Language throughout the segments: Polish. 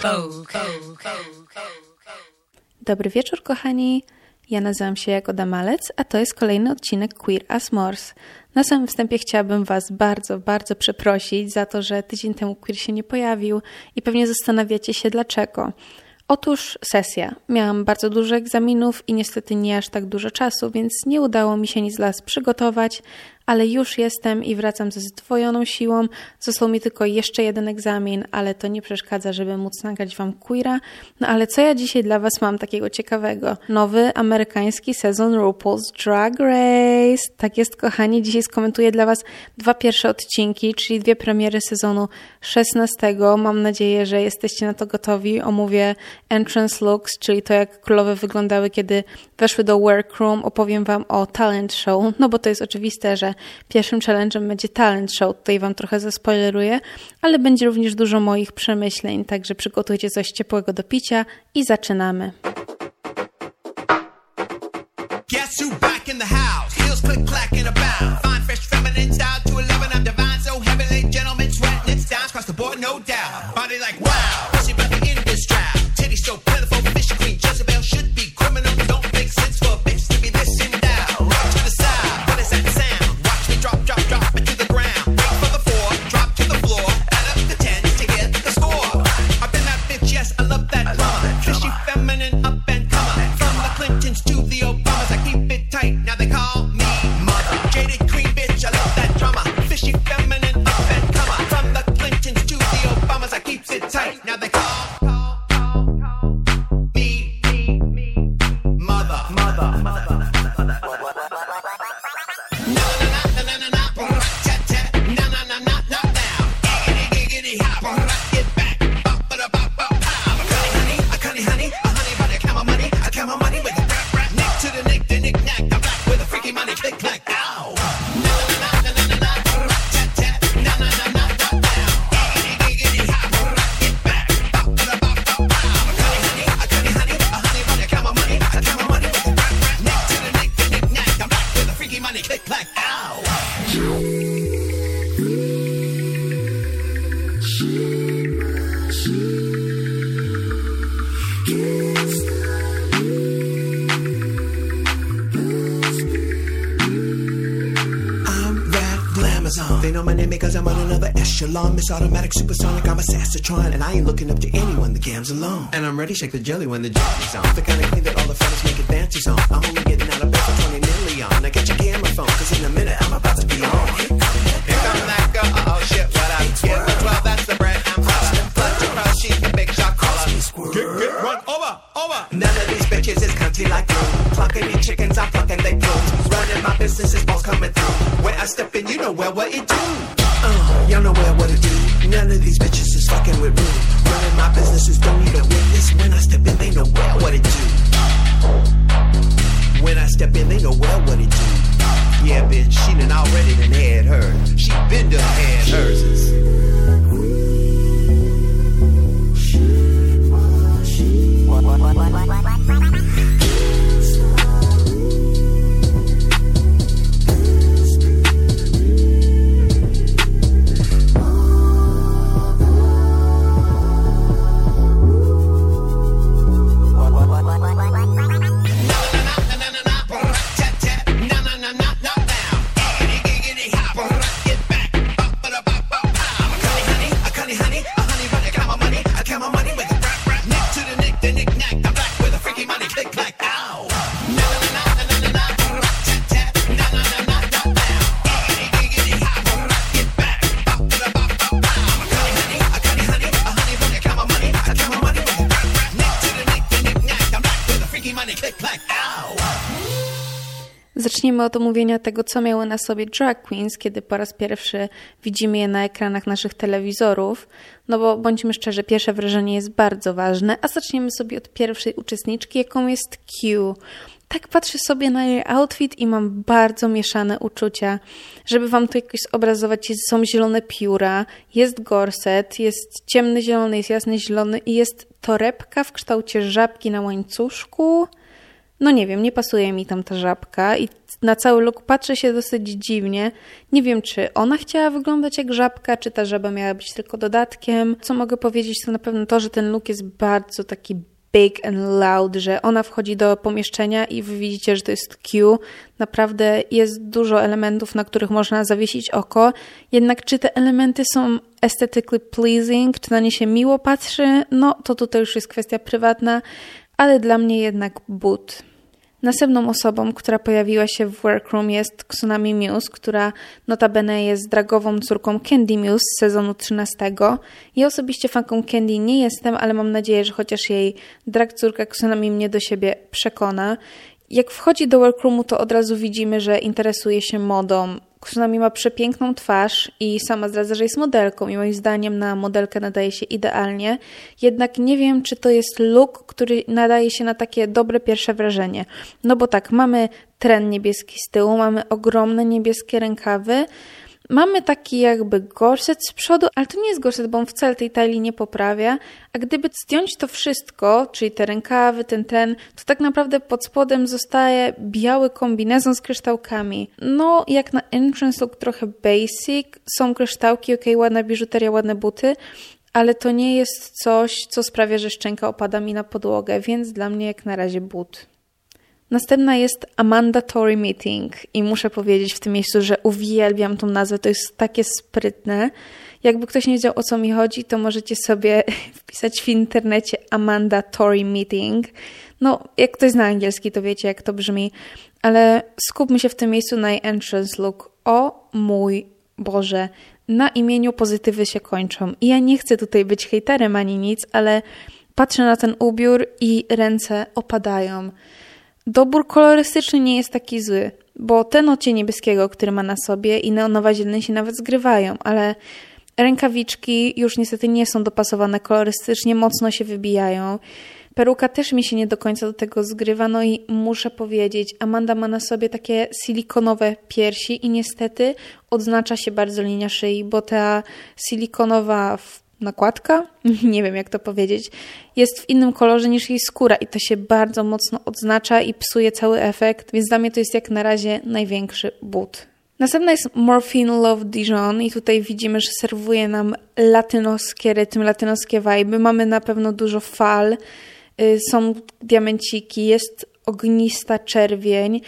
Dobry wieczór, kochani. Ja nazywam się Jagoda Malec, a to jest kolejny odcinek Queer as Mors. Na samym wstępie chciałabym Was bardzo, bardzo przeprosić za to, że tydzień temu Queer się nie pojawił i pewnie zastanawiacie się dlaczego. Otóż sesja. Miałam bardzo dużo egzaminów i niestety nie aż tak dużo czasu, więc nie udało mi się nic dla Was przygotować, ale już jestem i wracam ze zdwojoną siłą. Został mi tylko jeszcze jeden egzamin, ale to nie przeszkadza, żeby móc nagrać Wam queera. No ale co ja dzisiaj dla Was mam takiego ciekawego? Nowy amerykański sezon RuPaul's Drag Race. Tak jest, kochani, dzisiaj skomentuję dla Was 2 pierwsze odcinki, czyli 2 premiery sezonu 16. Mam nadzieję, że jesteście na to gotowi. Omówię entrance looks, czyli to jak królowe wyglądały, kiedy weszły do workroom. Opowiem Wam o talent show, no bo to jest oczywiste, że pierwszym challenge'em będzie talent show. Tutaj Wam trochę zaspoileruję, ale będzie również dużo moich przemyśleń, także przygotujcie coś ciepłego do picia i zaczynamy. Guess who back in the house? Heels click clack in a bound. Fine fresh feminine style to 11 I'm divine so heavily gentlemen sweating it's down across the board no doubt. Body like wow. She about to end this drought. Titty so plentiful fish queen Jezebel should be criminal. Don't make sense for a bitch to be this in down. Rock to the side. What is that sound? Watch me drop it to the ground. Wait for the 4, drop to the floor. Add up the 10s to get the score. I've been that bitch, yes, I love that drama. Fishy feminine up and comer. From the Clintons to the Obamas, I keep it tight. Now they call me mother. Jaded queen bitch, I love that drama. Fishy feminine up and comer. From the Clintons to the Obamas, I keep it tight. Now they call me mother. They know my name because I'm on another echelon. Miss Automatic, supersonic, I'm a Sassatron. And I ain't looking up to anyone, the gam's alone. And I'm ready, shake the jelly when the jelly's on. The kind of queen that all the fellas make it fancies on. I'm only getting out of bed for 20 million. Now get your camera phone, cause in a minute I'm about to be on. Here come that girl, oh shit, what up? Give her 12, that's the bread I'm hollering. Flush across, she's the big shot caller. Get, run, over. None of these bitches is country like you. Plucking these chickens, I'm plucking they clothes. Running my business is balls coming through. When I step in, you know well what it do. Y'all know well what it do. None of these bitches is fucking with me. Running my businesses don't need a witness. When I step in, they know well what it do. When I step in, they know well what it do. Yeah, bitch, she done already done had hers. She been done had hers. Zacznijmy od omówienia tego, co miały na sobie drag queens, kiedy po raz pierwszy widzimy je na ekranach naszych telewizorów. No bo bądźmy szczerzy, pierwsze wrażenie jest bardzo ważne, a zaczniemy sobie od pierwszej uczestniczki, jaką jest Q. Tak patrzę sobie na jej outfit i mam bardzo mieszane uczucia. Żeby wam to jakoś zobrazować, są zielone pióra, jest gorset, jest ciemny zielony, jest jasny zielony i jest torebka w kształcie żabki na łańcuszku. No nie wiem, nie pasuje mi tam ta żabka i na cały look patrzę się dosyć dziwnie. Nie wiem, czy ona chciała wyglądać jak żabka, czy ta żaba miała być tylko dodatkiem. Co mogę powiedzieć, to na pewno to, że ten look jest bardzo taki big and loud, że ona wchodzi do pomieszczenia i wy widzicie, że to jest Q. Naprawdę jest dużo elementów, na których można zawiesić oko. Jednak czy te elementy są aesthetically pleasing, czy na nie się miło patrzy, no to tutaj już jest kwestia prywatna, ale dla mnie jednak but. Następną osobą, która pojawiła się w Workroom jest Tsunami Muse, która notabene jest dragową córką Candy Muse z sezonu 13. Ja osobiście fanką Candy nie jestem, ale mam nadzieję, że chociaż jej drag córka Tsunami mnie do siebie przekona. Jak wchodzi do Workroomu, to od razu widzimy, że interesuje się modą. Tsunami ma przepiękną twarz i sama zdradza, że jest modelką i moim zdaniem na modelkę nadaje się idealnie. Jednak nie wiem, czy to jest look, który nadaje się na takie dobre pierwsze wrażenie. No bo tak, mamy tren niebieski z tyłu, mamy ogromne niebieskie rękawy, mamy taki jakby gorset z przodu, ale to nie jest gorset, bo on wcale tej talii nie poprawia. A gdyby zdjąć to wszystko, czyli te rękawy, ten tren, to tak naprawdę pod spodem zostaje biały kombinezon z kryształkami. No, jak na entrance look trochę basic. Są kryształki, okej, ładna biżuteria, ładne buty, ale to nie jest coś, co sprawia, że szczęka opada mi na podłogę, więc dla mnie jak na razie but. Następna jest Amanda Tory Meeting i muszę powiedzieć w tym miejscu, że uwielbiam tą nazwę, to jest takie sprytne. Jakby ktoś nie wiedział, o co mi chodzi, to możecie sobie wpisać w internecie Amanda Tory Meeting. No, jak ktoś zna angielski, to wiecie, jak to brzmi, ale skupmy się w tym miejscu na jej entrance look. O mój Boże, na imieniu pozytywy się kończą. I ja nie chcę tutaj być hejterem ani nic, ale patrzę na ten ubiór i ręce opadają. Dobór kolorystyczny nie jest taki zły, bo ten odcień niebieskiego, który ma na sobie i neonowa zieleń się nawet zgrywają, ale rękawiczki już niestety nie są dopasowane kolorystycznie, mocno się wybijają. Peruka też mi się nie do końca do tego zgrywa, no i muszę powiedzieć, Amanda ma na sobie takie silikonowe piersi i niestety odznacza się bardzo linia szyi, bo ta silikonowa nakładka, nie wiem jak to powiedzieć, jest w innym kolorze niż jej skóra i to się bardzo mocno odznacza i psuje cały efekt, więc dla mnie to jest jak na razie największy but. Następna jest Morphine Love Dijon i tutaj widzimy, że serwuje nam latynoskie rytmy, latynoskie vibe. Mamy na pewno dużo fal, są diamenciki, jest ognista czerwień.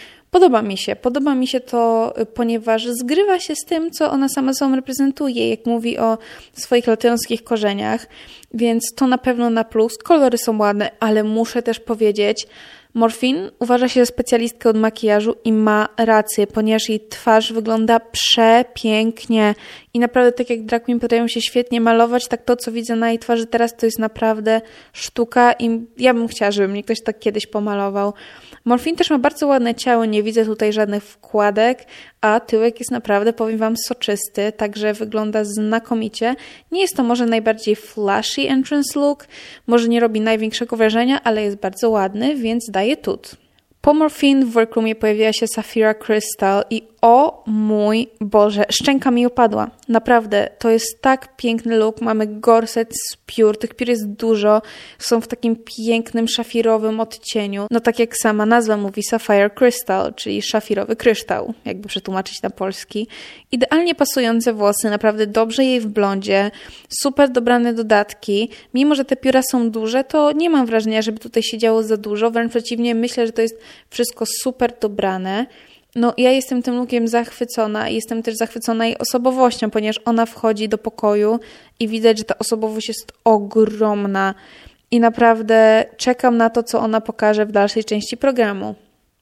Podoba mi się to, ponieważ zgrywa się z tym, co ona sama sobą reprezentuje, jak mówi o swoich latynoskich korzeniach, więc to na pewno na plus. Kolory są ładne, ale muszę też powiedzieć, Morphine uważa się za specjalistkę od makijażu i ma rację, ponieważ jej twarz wygląda przepięknie i naprawdę tak jak drag queen potrafią się świetnie malować, tak to co widzę na jej twarzy teraz to jest naprawdę sztuka i ja bym chciała, żeby mnie ktoś tak kiedyś pomalował. Morphine też ma bardzo ładne ciało, nie widzę tutaj żadnych wkładek, a tyłek jest naprawdę, powiem wam, soczysty, także wygląda znakomicie. Nie jest to może najbardziej flashy entrance look, może nie robi największego wrażenia, ale jest bardzo ładny, więc daje tut. Po Morphine w Workroomie pojawiła się Sapphira Crystal i o mój Boże, szczęka mi opadła. Naprawdę, to jest tak piękny look. Mamy gorset z piór, tych piór jest dużo, są w takim pięknym szafirowym odcieniu. No tak jak sama nazwa mówi, Sapphire Crystal, czyli szafirowy kryształ, jakby przetłumaczyć na polski. Idealnie pasujące włosy, naprawdę dobrze jej w blondzie, super dobrane dodatki. Mimo że te pióra są duże, to nie mam wrażenia, żeby tutaj się działo za dużo. Wręcz przeciwnie, myślę, że to jest wszystko super dobrane. No ja jestem tym lookiem zachwycona i jestem też zachwycona jej osobowością, ponieważ ona wchodzi do pokoju i widać, że ta osobowość jest ogromna i naprawdę czekam na to, co ona pokaże w dalszej części programu.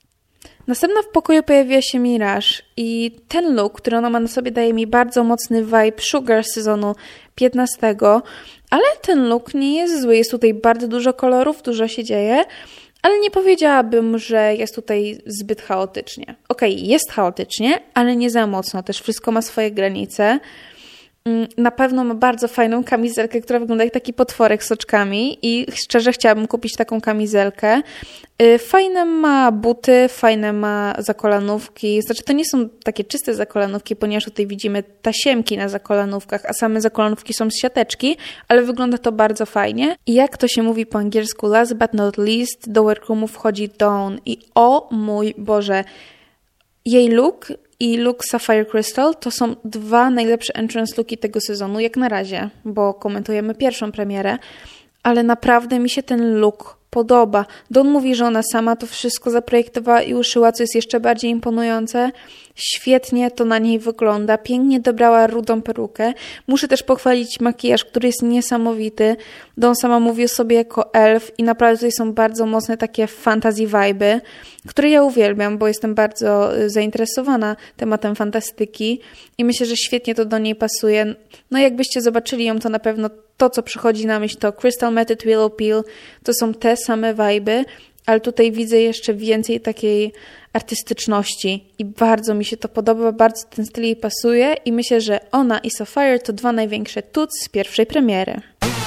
Następna w pokoju pojawiła się Mirage i ten look, który ona ma na sobie, daje mi bardzo mocny vibe Sugar z sezonu 15, ale ten look nie jest zły, jest tutaj bardzo dużo kolorów, dużo się dzieje, ale nie powiedziałabym, że jest tutaj zbyt chaotycznie. Okej, jest chaotycznie, ale nie za mocno. Też wszystko ma swoje granice. Na pewno ma bardzo fajną kamizelkę, która wygląda jak taki potworek z oczkami i szczerze chciałabym kupić taką kamizelkę. Fajne ma buty, fajne ma zakolanówki. Znaczy to nie są takie czyste zakolanówki, ponieważ tutaj widzimy tasiemki na zakolanówkach, a same zakolanówki są z siateczki, ale wygląda to bardzo fajnie. I jak to się mówi po angielsku, last but not least, do workroomu wchodzi Dawn i o mój Boże, jej look i look Sapphire Crystal to są 2 najlepsze entrance looki tego sezonu, jak na razie, bo komentujemy pierwszą premierę, ale naprawdę mi się ten look podoba. Dawn mówi, że ona sama to wszystko zaprojektowała i uszyła, co jest jeszcze bardziej imponujące. Świetnie to na niej wygląda. Pięknie dobrała rudą perukę. Muszę też pochwalić makijaż, który jest niesamowity. Dawn sama mówi o sobie jako elf i naprawdę tutaj są bardzo mocne takie fantasy vibe'y, które ja uwielbiam, bo jestem bardzo zainteresowana tematem fantastyki i myślę, że świetnie to do niej pasuje. No jakbyście zobaczyli ją, to na pewno to, co przychodzi na myśl, to Crystal Method Willow Peel, to są te same vibe'y, ale tutaj widzę jeszcze więcej takiej artystyczności i bardzo mi się to podoba, bardzo ten styl jej pasuje i myślę, że ona i Sapphire to 2 największe tuts z pierwszej premiery.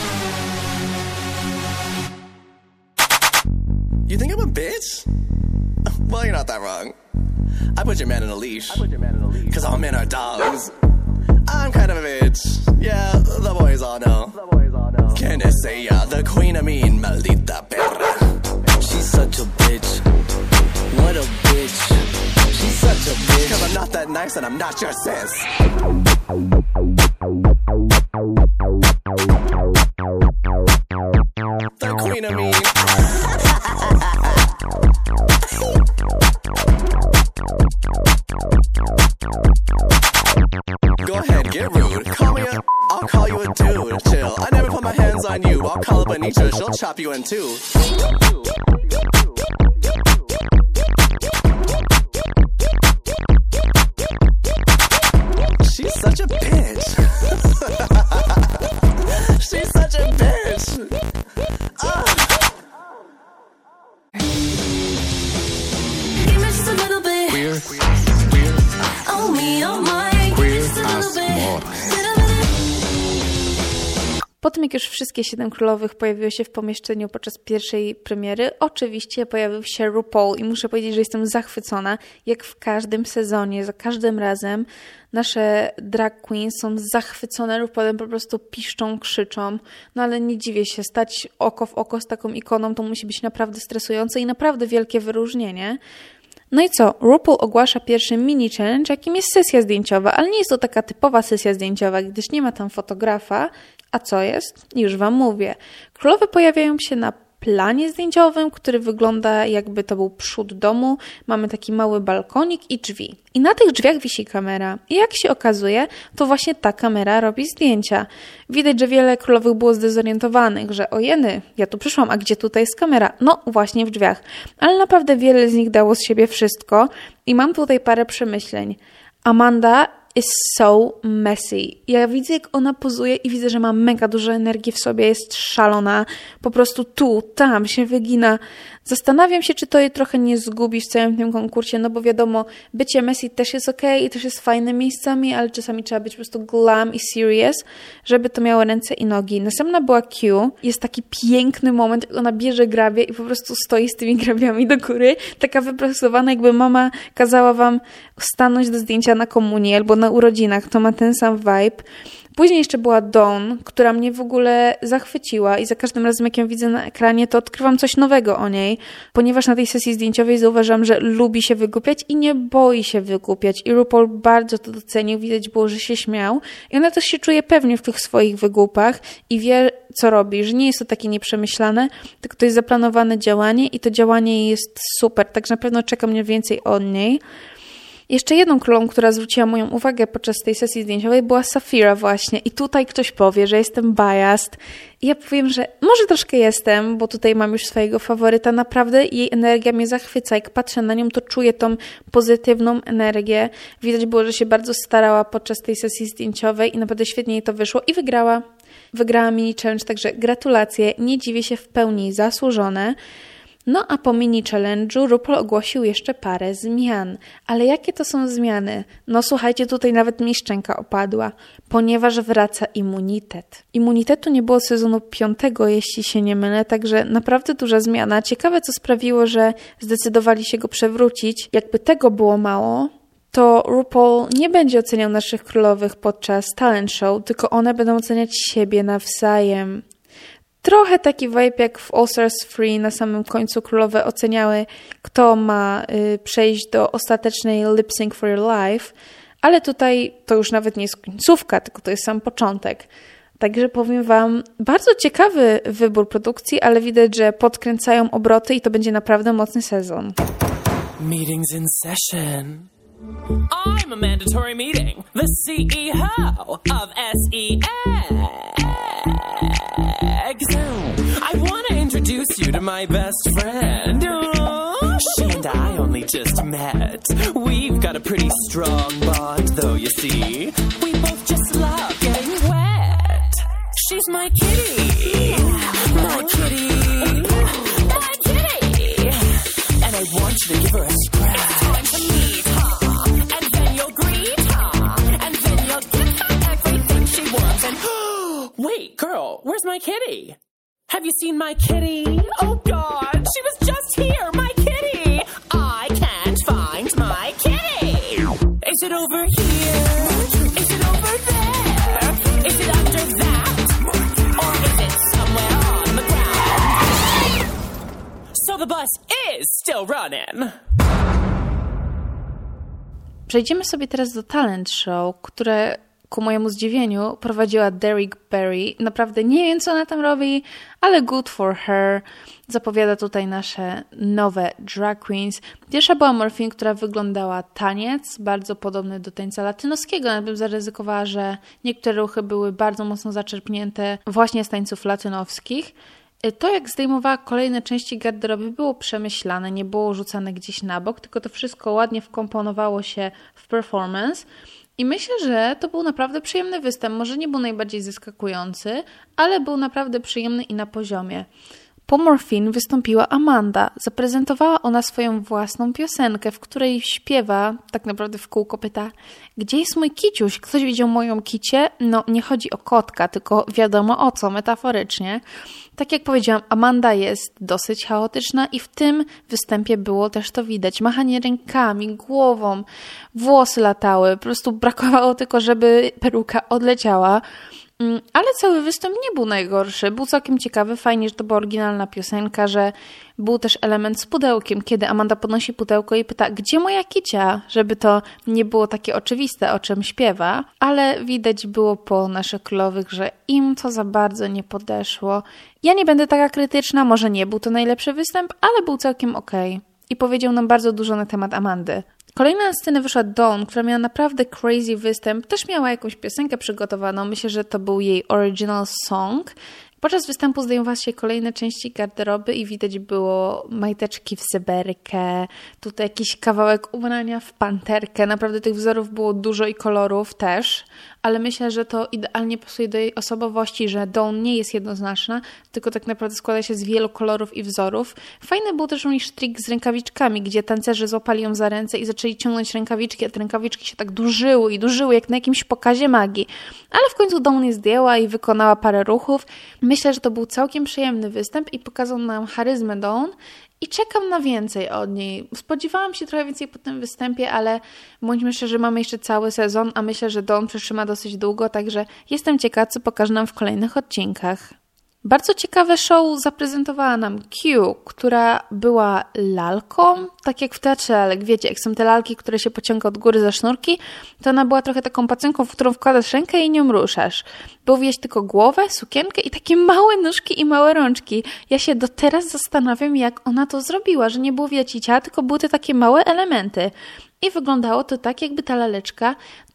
You think I'm a bitch? Well, you're not that wrong. I put your man in a leash. Cause all men are dogs. I'm kind of a bitch. Yeah, the boys all know. ¿Quién es ella? The queen of mean, maldita perra. She's such a bitch. What a bitch. She's such a bitch. Cause I'm not that nice and I'm not your sis. The queen of mean. Go ahead, get rude. Call me up, I'll call you a dude. Chill, I never put my hands on you. I'll call up Anitra, she'll chop you in two. She's such a bitch. She's such a bitch. Give me just a little bit. Queer Oh me, oh my. as more. Po tym, jak już wszystkie 7 królowych pojawiły się w pomieszczeniu podczas pierwszej premiery, oczywiście pojawił się RuPaul i muszę powiedzieć, że jestem zachwycona. Jak w każdym sezonie, za każdym razem nasze drag queens są zachwycone RuPaulem, po prostu piszczą, krzyczą. No ale nie dziwię się, stać oko w oko z taką ikoną to musi być naprawdę stresujące i naprawdę wielkie wyróżnienie. No i co? RuPaul ogłasza pierwszy mini challenge, jakim jest sesja zdjęciowa, ale nie jest to taka typowa sesja zdjęciowa, gdyż nie ma tam fotografa. A co jest? Już Wam mówię. Królowe pojawiają się na planie zdjęciowym, który wygląda jakby to był przód domu. Mamy taki mały balkonik i drzwi. I na tych drzwiach wisi kamera. I jak się okazuje, to właśnie ta kamera robi zdjęcia. Widać, że wiele królowych było zdezorientowanych, że ojeny, ja tu przyszłam, a gdzie tutaj jest kamera? No właśnie w drzwiach. Ale naprawdę wiele z nich dało z siebie wszystko i mam tutaj parę przemyśleń. Amanda is so messy. Ja widzę, jak ona pozuje i widzę, że ma mega dużo energii w sobie, jest szalona, po prostu tu, tam się wygina. Zastanawiam się, czy to jej trochę nie zgubi w całym tym konkursie, no bo wiadomo, bycie messy też jest okej i też jest fajne miejscami, ale czasami trzeba być po prostu glam i serious, żeby to miało ręce i nogi. Następna była Q. Jest taki piękny moment, jak ona bierze grabie i po prostu stoi z tymi grabiami do góry, taka wyprostowana, jakby mama kazała wam stanąć do zdjęcia na komunii albo na urodzinach. To ma ten sam vibe. Później jeszcze była Dawn, która mnie w ogóle zachwyciła i za każdym razem, jak ją widzę na ekranie, to odkrywam coś nowego o niej, ponieważ na tej sesji zdjęciowej zauważam, że lubi się wygłupiać i nie boi się wygłupiać. I RuPaul bardzo to docenił, widać było, że się śmiał i ona też się czuje pewnie w tych swoich wygłupach i wie, co robi, że nie jest to takie nieprzemyślane, tylko to jest zaplanowane działanie i to działanie jest super, także na pewno czeka mnie więcej od niej. Jeszcze jedną królą, która zwróciła moją uwagę podczas tej sesji zdjęciowej, była Sapphira właśnie. I tutaj ktoś powie, że jestem biased. I ja powiem, że może troszkę jestem, bo tutaj mam już swojego faworyta. Naprawdę jej energia mnie zachwyca. Jak patrzę na nią, to czuję tą pozytywną energię. Widać było, że się bardzo starała podczas tej sesji zdjęciowej i naprawdę świetnie jej to wyszło i wygrała. Wygrała mini challenge, także gratulacje. Nie dziwię się, w pełni zasłużone. No a po mini challenge'u RuPaul ogłosił jeszcze parę zmian. Ale jakie to są zmiany? No słuchajcie, tutaj nawet mi szczęka opadła, ponieważ wraca immunitet. Immunitetu nie było sezonu 5, jeśli się nie mylę, także naprawdę duża zmiana. Ciekawe, co sprawiło, że zdecydowali się go przewrócić. Jakby tego było mało, to RuPaul nie będzie oceniał naszych królowych podczas talent show, tylko one będą oceniać siebie nawzajem. Trochę taki vibe jak w All Stars 3 na samym końcu królowe oceniały, kto ma przejść do ostatecznej lip sync for your life, ale tutaj to już nawet nie jest końcówka, tylko to jest sam początek. Także powiem Wam, bardzo ciekawy wybór produkcji, ale widać, że podkręcają obroty i to będzie naprawdę mocny sezon. Meetings in session. I'm a mandatory meeting, the CEO of SEX. I want to introduce you to my best friend. She and I only just met. We've got a pretty strong bond, though, you see. We both just love getting wet. She's my kitty. My kitty. My kitty. And I want you to give her a scratch. It's time to meet her. And then you'll greet her. And then you'll give her everything she wants. And wait, girl, where's my kitty? Have you seen my kitty? Oh, God, she was just here, my kitty. I can't find my kitty. Is it over here? Is it over there? Is it under that? Or is it somewhere on the ground? So the bus is still running. Przejdziemy sobie teraz do talent show, które ku mojemu zdziwieniu prowadziła Derrick Barry. Naprawdę nie wiem, co ona tam robi, ale good for her. Zapowiada tutaj nasze nowe drag queens. Pierwsza była Morphine, która wyglądała taniec, bardzo podobny do tańca latynoskiego. Nawet bym zaryzykowała, że niektóre ruchy były bardzo mocno zaczerpnięte właśnie z tańców latynoskich. To, jak zdejmowała kolejne części garderoby, było przemyślane, nie było rzucane gdzieś na bok, tylko to wszystko ładnie wkomponowało się w performance. I myślę, że to był naprawdę przyjemny występ. Może nie był najbardziej zaskakujący, ale był naprawdę przyjemny i na poziomie. Po Morphine wystąpiła Amanda. Zaprezentowała ona swoją własną piosenkę, w której śpiewa, tak naprawdę w kółko pyta: gdzie jest mój kiciuś? Ktoś widział moją kicię? No, nie chodzi o kotka, tylko wiadomo o co, metaforycznie. Tak jak powiedziałam, Amanda jest dosyć chaotyczna i w tym występie było też to widać. Machanie rękami, głową, włosy latały. Po prostu brakowało tylko, żeby peruka odleciała. Ale cały występ nie był najgorszy. Był całkiem ciekawy. Fajnie, że to była oryginalna piosenka, że był też element z pudełkiem, kiedy Amanda podnosi pudełko i pyta, gdzie moja kicia? Żeby to nie było takie oczywiste, o czym śpiewa. Ale widać było po naszych królowych, że im to za bardzo nie podeszło. Ja nie będę taka krytyczna, może nie był to najlepszy występ, ale był całkiem okej. I powiedział nam bardzo dużo na temat Amandy. Kolejna na scenę wyszła Dawn, która miała naprawdę crazy występ. Też miała jakąś piosenkę przygotowaną. Myślę, że to był jej original song. Podczas występu zdejmowała się kolejne części garderoby i widać było majteczki w zeberkę, tutaj jakiś kawałek ubrania w panterkę. Naprawdę tych wzorów było dużo i kolorów też, ale myślę, że to idealnie pasuje do jej osobowości, że Dawn nie jest jednoznaczna, tylko tak naprawdę składa się z wielu kolorów i wzorów. Fajny był też również trik z rękawiczkami, gdzie tancerze złapali ją za ręce i zaczęli ciągnąć rękawiczki, a te rękawiczki się tak dłużyły i dłużyły, jak na jakimś pokazie magii. Ale w końcu Dawn je zdjęła i wykonała parę ruchów. Myślę, że to był całkiem przyjemny występ i pokazał nam charyzmę Dawn i czekam na więcej od niej. Spodziewałam się trochę więcej po tym występie, ale bądźmy szczerzy, mamy jeszcze cały sezon, a myślę, że Dawn przytrzyma dosyć długo, także jestem ciekawa, co pokaże nam w kolejnych odcinkach. Bardzo ciekawe show zaprezentowała nam Q, która była lalką, tak jak w teatrze lalek. Wiecie, jak są te lalki, które się pociąga od góry za sznurki, to ona była trochę taką pacynką, w którą wkładasz rękę i nią ruszasz. Było widać tylko głowę, sukienkę i takie małe nóżki i małe rączki. Ja się do teraz zastanawiam, jak ona to zrobiła, że nie było widać jej ciała, tylko były te takie małe elementy. I wyglądało to tak, jakby ta laleczka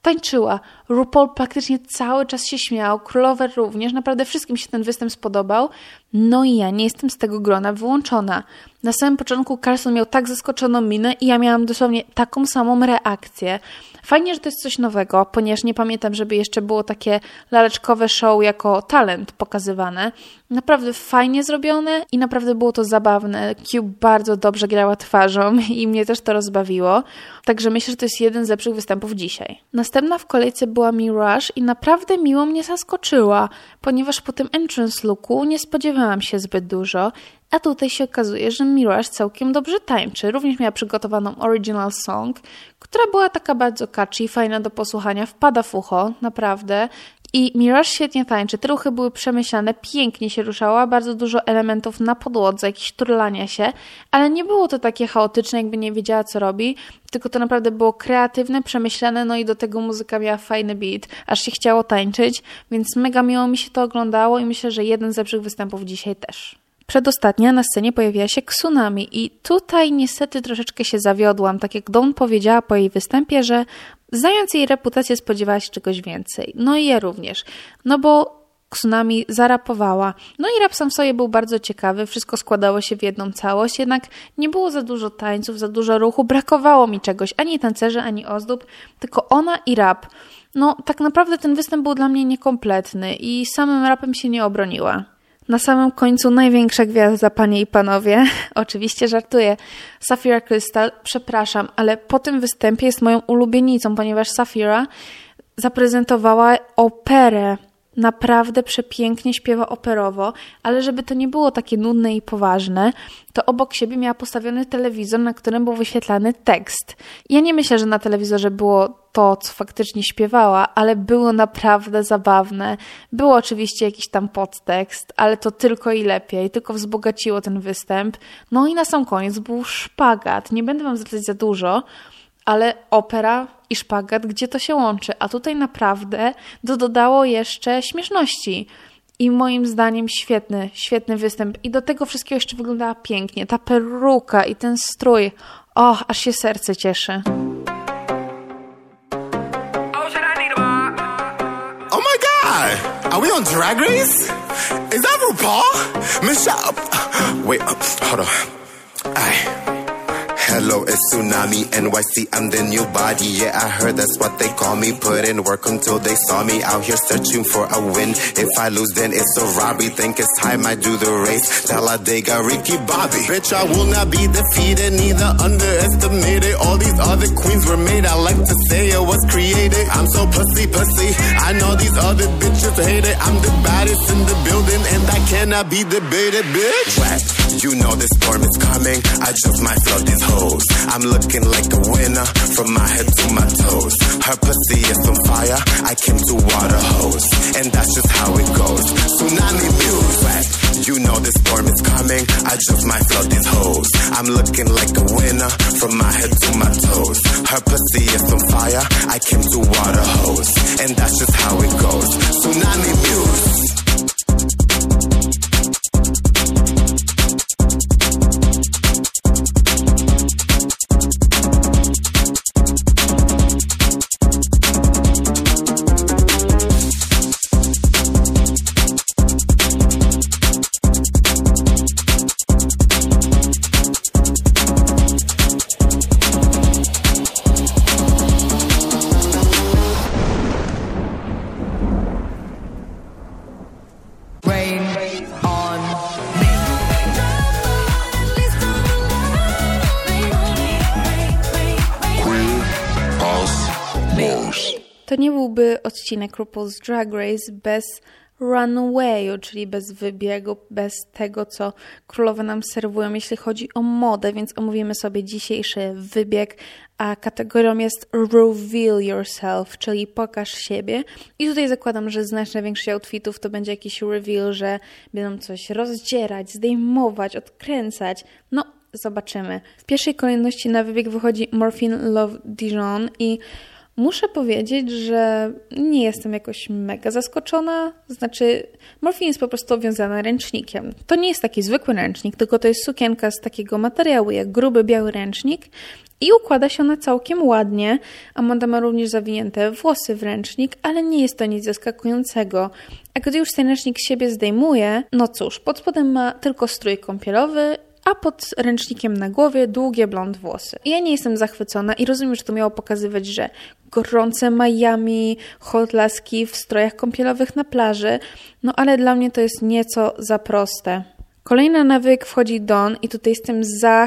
tańczyła. RuPaul praktycznie cały czas się śmiał, królowe również, naprawdę wszystkim się ten występ spodobał. No i ja nie jestem z tego grona wyłączona. Na samym początku Carson miał tak zaskoczoną minę i ja miałam dosłownie taką samą reakcję. Fajnie, że to jest coś nowego, ponieważ nie pamiętam, żeby jeszcze było takie laleczkowe show jako talent pokazywane. Naprawdę fajnie zrobione i naprawdę było to zabawne. Q bardzo dobrze grała twarzą i mnie też to rozbawiło. Także myślę, że to jest jeden z lepszych występów dzisiaj. Następna w kolejce była Mirage i naprawdę miło mnie zaskoczyła, ponieważ po tym entrance looku nie spodziewałam się zbyt dużo, a tutaj się okazuje, że Mirage całkiem dobrze tańczy. Również miała przygotowaną original song, która była taka bardzo catchy i fajna do posłuchania, wpada w ucho, naprawdę. I Mirage świetnie tańczy, te ruchy były przemyślane, pięknie się ruszała, bardzo dużo elementów na podłodze, jakieś turlania się, ale nie było to takie chaotyczne, jakby nie wiedziała co robi, tylko to naprawdę było kreatywne, przemyślane, no i do tego muzyka miała fajny beat, aż się chciało tańczyć, więc mega miło mi się to oglądało i myślę, że jeden z lepszych występów dzisiaj też. Przedostatnia na scenie pojawiła się Xunami i tutaj niestety troszeczkę się zawiodłam, tak jak Dawn powiedziała po jej występie, że znając jej reputację spodziewała się czegoś więcej. No i ja również, no bo Xunami zarapowała. No i rap sam w sobie był bardzo ciekawy, wszystko składało się w jedną całość, jednak nie było za dużo tańców, za dużo ruchu, brakowało mi czegoś, ani tancerzy, ani ozdób, tylko ona i rap. No tak naprawdę ten występ był dla mnie niekompletny i samym rapem się nie obroniła. Na samym końcu największa gwiazda, panie i panowie. Oczywiście żartuję. Sapphira Crystal, przepraszam, ale po tym występie jest moją ulubienicą, ponieważ Sapphira zaprezentowała operę. Naprawdę przepięknie śpiewa operowo, ale żeby to nie było takie nudne i poważne, to obok siebie miała postawiony telewizor, na którym był wyświetlany tekst. Ja nie myślę, że na telewizorze było to, co faktycznie śpiewała, ale było naprawdę zabawne. Był oczywiście jakiś tam podtekst, ale to tylko i lepiej, tylko wzbogaciło ten występ. No i na sam koniec był szpagat. Nie będę wam zdradzać za dużo, ale opera i szpagat, gdzie to się łączy? A tutaj naprawdę dodało jeszcze śmieszności. I moim zdaniem świetny występ. I do tego wszystkiego jeszcze wyglądała pięknie. Ta peruka i ten strój. O, aż się serce cieszy. Oh my God! Are we on Drag Race? Is that RuPaul? Michelle? Wait, hold on. Hello, it's Tsunami NYC, I'm the new body. Yeah, I heard that's what they call me. Put in work until they saw me out here searching for a win. If I lose, then it's a robbery. Think it's time I do the race. Talladega, Ricky Bobby. Bitch, I will not be defeated, neither underestimated. All these other queens were made, I like to say it was created. I'm so pussy. I know these other bitches hate it. I'm the baddest in the building, and I cannot be debated, bitch. Whack. You know the storm is coming. I just might flood these hoes. I'm looking like a winner from my head to my toes. Her pussy is on fire. I came to water hose, and that's just how it goes. Tsunami music. You know the storm is coming. I just might flood these hoes. I'm looking like a winner from my head to my toes. Her pussy is on fire. I came to water hose, and that's just how it goes. Tsunami music. To nie byłby odcinek RuPaul's Drag Race bez runwayu, czyli bez wybiegu, bez tego, co królowe nam serwują, jeśli chodzi o modę, więc omówimy sobie dzisiejszy wybieg, a kategorią jest Reveal Yourself, czyli pokaż siebie. I tutaj zakładam, że znaczna większość outfitów to będzie jakiś reveal, że będą coś rozdzierać, zdejmować, odkręcać. No, zobaczymy. W pierwszej kolejności na wybieg wychodzi Morphine Love Dijon i Muszę powiedzieć, że nie jestem jakoś mega zaskoczona. Znaczy, Morphine jest po prostu obwiązana ręcznikiem. To nie jest taki zwykły ręcznik, tylko to jest sukienka z takiego materiału, jak gruby, biały ręcznik i układa się ona całkiem ładnie. Amanda ma również zawinięte włosy w ręcznik, ale nie jest to nic zaskakującego. A gdy już ten ręcznik z siebie zdejmuje, no cóż, pod spodem ma tylko strój kąpielowy, a pod ręcznikiem na głowie długie blond włosy. Ja nie jestem zachwycona i rozumiem, że to miało pokazywać, że gorące Miami, hot laski w strojach kąpielowych na plaży, no ale dla mnie to jest nieco za proste. Kolejna nawyk wchodzi Dawn i tutaj jestem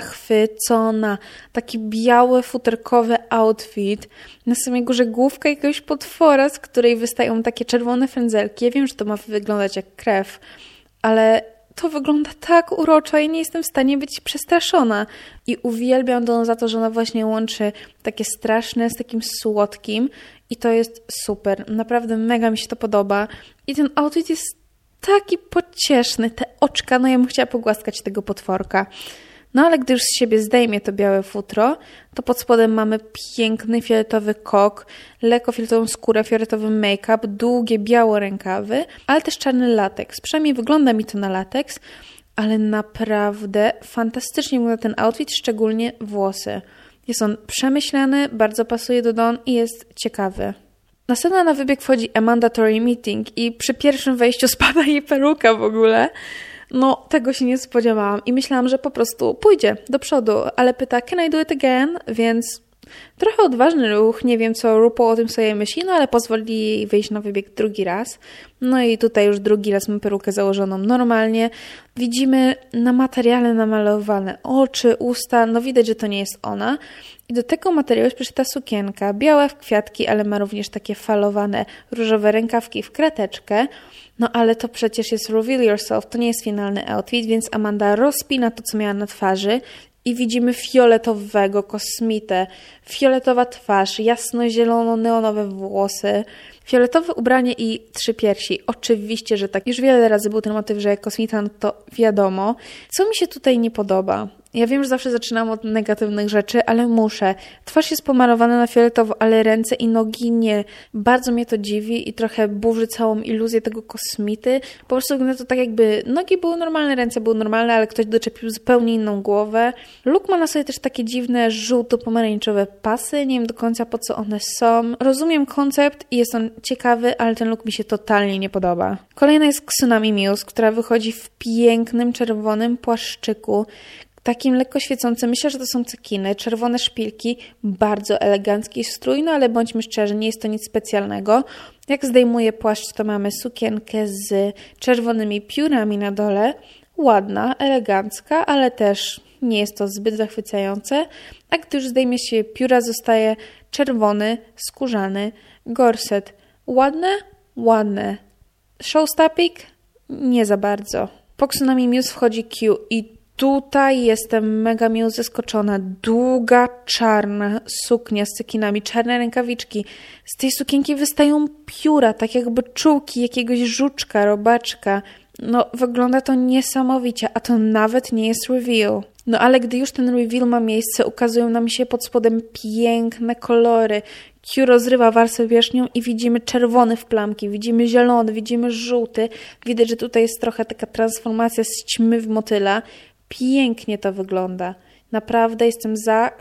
zachwycona. Taki biały, futerkowy outfit. Na samej górze główka jakiegoś potwora, z której wystają takie czerwone frędzelki. Ja wiem, że to ma wyglądać jak krew, ale to wygląda tak uroczo i nie jestem w stanie być przestraszona. I uwielbiam Dawn za to, że ona właśnie łączy takie straszne z takim słodkim i to jest super. Naprawdę mega mi się to podoba. I ten outfit jest taki pocieszny. Te oczka, no ja bym chciała pogłaskać tego potworka. No ale gdy już z siebie zdejmie to białe futro, to pod spodem mamy piękny fioletowy kok, lekko fioletową skórę, fioletowy make-up, długie białe rękawy, ale też czarny lateks. Przynajmniej wygląda mi to na lateks, ale naprawdę fantastycznie wygląda ten outfit, szczególnie włosy. Jest on przemyślany, bardzo pasuje do Dawn i jest ciekawy. Następna na wybieg wchodzi A Mandatory Meeting i przy pierwszym wejściu spada jej peruka w ogóle. No, tego się nie spodziewałam i myślałam, że po prostu pójdzie do przodu, ale pyta, can I do it again? Więc trochę odważny ruch, nie wiem co RuPaul o tym sobie myśli, no ale pozwoli jej wyjść na wybieg drugi raz. No i tutaj już drugi raz mam perukę założoną normalnie. Widzimy na materiale namalowane oczy, usta, no widać, że to nie jest ona. I do tego materiału jest przyszyta sukienka, biała w kwiatki, ale ma również takie falowane różowe rękawki w krateczkę. No ale to przecież jest Reveal Yourself, to nie jest finalny outfit, więc Amanda rozpina to, co miała na twarzy i widzimy fioletowego kosmitę, fioletowa twarz, jasno-zielono-neonowe włosy, fioletowe ubranie i 3 piersi. Oczywiście, że tak. Już wiele razy był ten motyw, że jak kosmita, no to wiadomo. Co mi się tutaj nie podoba? Ja wiem, że zawsze zaczynam od negatywnych rzeczy, ale muszę. Twarz jest pomalowana na fioletowo, ale ręce i nogi nie. Bardzo mnie to dziwi i trochę burzy całą iluzję tego kosmity. Po prostu wygląda to tak, jakby nogi były normalne, ręce były normalne, ale ktoś doczepił zupełnie inną głowę. Look ma na sobie też takie dziwne żółto-pomarańczowe pasy. Nie wiem do końca, po co one są. Rozumiem koncept i jest on ciekawy, ale ten look mi się totalnie nie podoba. Kolejna jest Tsunami Muse, która wychodzi w pięknym, czerwonym płaszczyku, takim lekko świecącym. Myślę, że to są cekiny, czerwone szpilki, bardzo elegancki strój, no ale bądźmy szczerzy, nie jest to nic specjalnego. Jak zdejmuje płaszcz, to mamy sukienkę z czerwonymi piórami na dole. Ładna, elegancka, ale też nie jest to zbyt zachwycające. A gdy już zdejmie się pióra, zostaje czerwony, skórzany gorset. Ładne? Ładne. Showstopping? Nie za bardzo. Po Tsunami Muse wchodzi Q i tutaj jestem mega miło zaskoczona. Długa, czarna suknia z cekinami, czarne rękawiczki. Z tej sukienki wystają pióra, tak jakby czułki jakiegoś żuczka, robaczka. No, wygląda to niesamowicie, a to nawet nie jest reveal. No, ale gdy już ten reveal ma miejsce, ukazują nam się pod spodem piękne kolory. Q rozrywa warstwę wierzchnią i widzimy czerwony w plamki, widzimy zielony, widzimy żółty. Widać, że tutaj jest trochę taka transformacja z ćmy w motyla. Pięknie to wygląda. Naprawdę jestem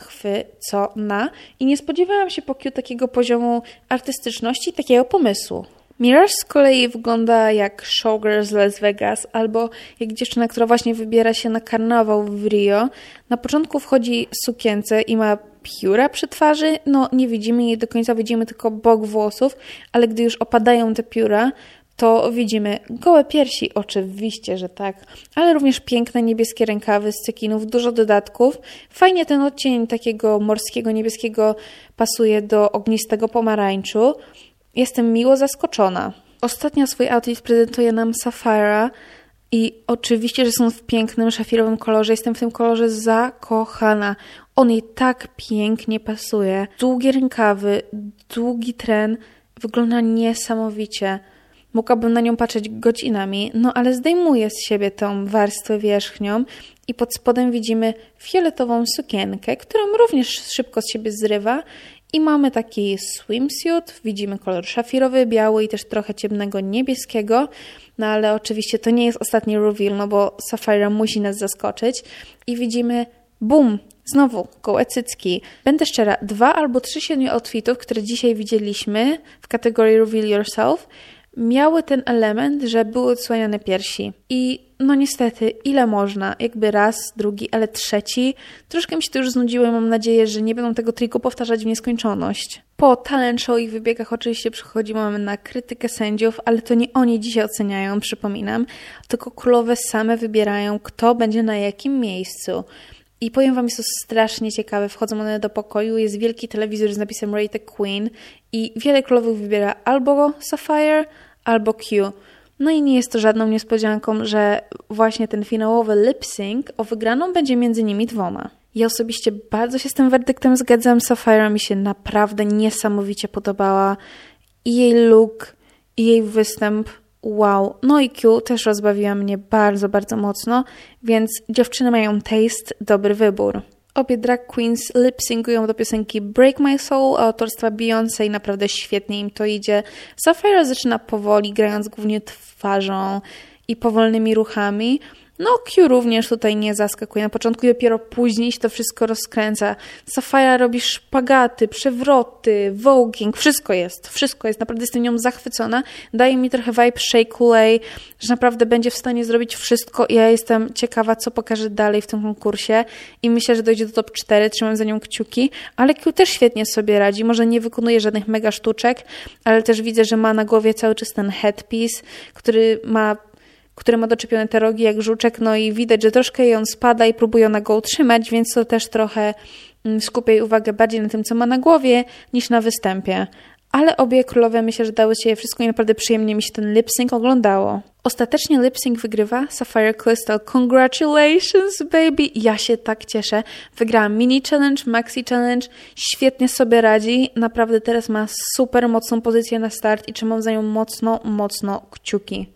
zachwycona i nie spodziewałam się po Q takiego poziomu artystyczności i takiego pomysłu. Mirage z kolei wygląda jak showgirl z Las Vegas albo jak dziewczyna, która właśnie wybiera się na karnawał w Rio. Na początku wchodzi w sukience i ma pióra przy twarzy. No nie widzimy jej do końca, widzimy tylko bok włosów, ale gdy już opadają te pióra, to widzimy gołe piersi, oczywiście, że tak, ale również piękne niebieskie rękawy z cekinów, dużo dodatków. Fajnie ten odcień takiego morskiego niebieskiego pasuje do ognistego pomarańczu. Jestem miło zaskoczona. Ostatnio swój outfit prezentuje nam Sapphira i oczywiście, że są w pięknym szafirowym kolorze. Jestem w tym kolorze zakochana. On jej tak pięknie pasuje. Długie rękawy, długi tren. Wygląda niesamowicie. Mogłabym na nią patrzeć godzinami, no ale zdejmuję z siebie tą warstwę wierzchnią i pod spodem widzimy fioletową sukienkę, którą również szybko z siebie zrywa I mamy taki swimsuit, widzimy kolor szafirowy, biały i też trochę ciemnego niebieskiego, no ale oczywiście to nie jest ostatni reveal, no bo Sapphire musi nas zaskoczyć i widzimy, bum, znowu gołe cycki. Będę szczera, 2 albo 3 7 outfitów, które dzisiaj widzieliśmy w kategorii Reveal Yourself, miały ten element, że były odsłaniane piersi. I no niestety, ile można? Jakby raz, drugi, ale trzeci. Troszkę mi się to już znudziło i mam nadzieję, że nie będą tego triku powtarzać w nieskończoność. Po talent show i wybiegach oczywiście przychodzimy na krytykę sędziów, ale to nie oni dzisiaj oceniają, przypominam, tylko królowe same wybierają, kto będzie na jakim miejscu. I powiem wam, jest to strasznie ciekawe. Wchodzą one do pokoju, jest wielki telewizor z napisem Rate a Queen i wiele królowych wybiera albo Sapphire, albo Q. No i nie jest to żadną niespodzianką, że właśnie ten finałowy lip-sync o wygraną będzie między nimi 2. Ja osobiście bardzo się z tym werdyktem zgadzam. Sapphire mi się naprawdę niesamowicie podobała. I jej look, i jej występ, wow. No i Q też rozbawiła mnie bardzo, bardzo mocno, więc dziewczyny mają taste, dobry wybór. Obie drag queens lip-syncują do piosenki Break My Soul autorstwa Beyoncé i naprawdę świetnie im to idzie. Sapphire zaczyna powoli, grając głównie twarzą i powolnymi ruchami. No Q również tutaj nie zaskakuje. Na początku dopiero później się to wszystko rozkręca. Sapphire robi szpagaty, przewroty, voguing, wszystko jest. Naprawdę jestem nią zachwycona. Daje mi trochę vibe Shea Coulee, że naprawdę będzie w stanie zrobić wszystko i ja jestem ciekawa, co pokaże dalej w tym konkursie i myślę, że dojdzie do top 4, trzymam za nią kciuki, ale Q też świetnie sobie radzi. Może nie wykonuje żadnych mega sztuczek, ale też widzę, że ma na głowie cały czas ten headpiece, który ma doczepione te rogi jak żuczek, no i widać, że troszkę jej on spada i próbuje ona go utrzymać, więc to też trochę skupia jej uwagę bardziej na tym, co ma na głowie, niż na występie. Ale obie królowe myślę, że dały się wszystko i naprawdę przyjemnie mi się ten lip-sync oglądało. Ostatecznie lip-sync wygrywa Sapphire Crystal. Congratulations, baby! Ja się tak cieszę. Wygrała mini challenge, maxi challenge. Świetnie sobie radzi. Naprawdę teraz ma super mocną pozycję na start i trzymam za nią mocno kciuki.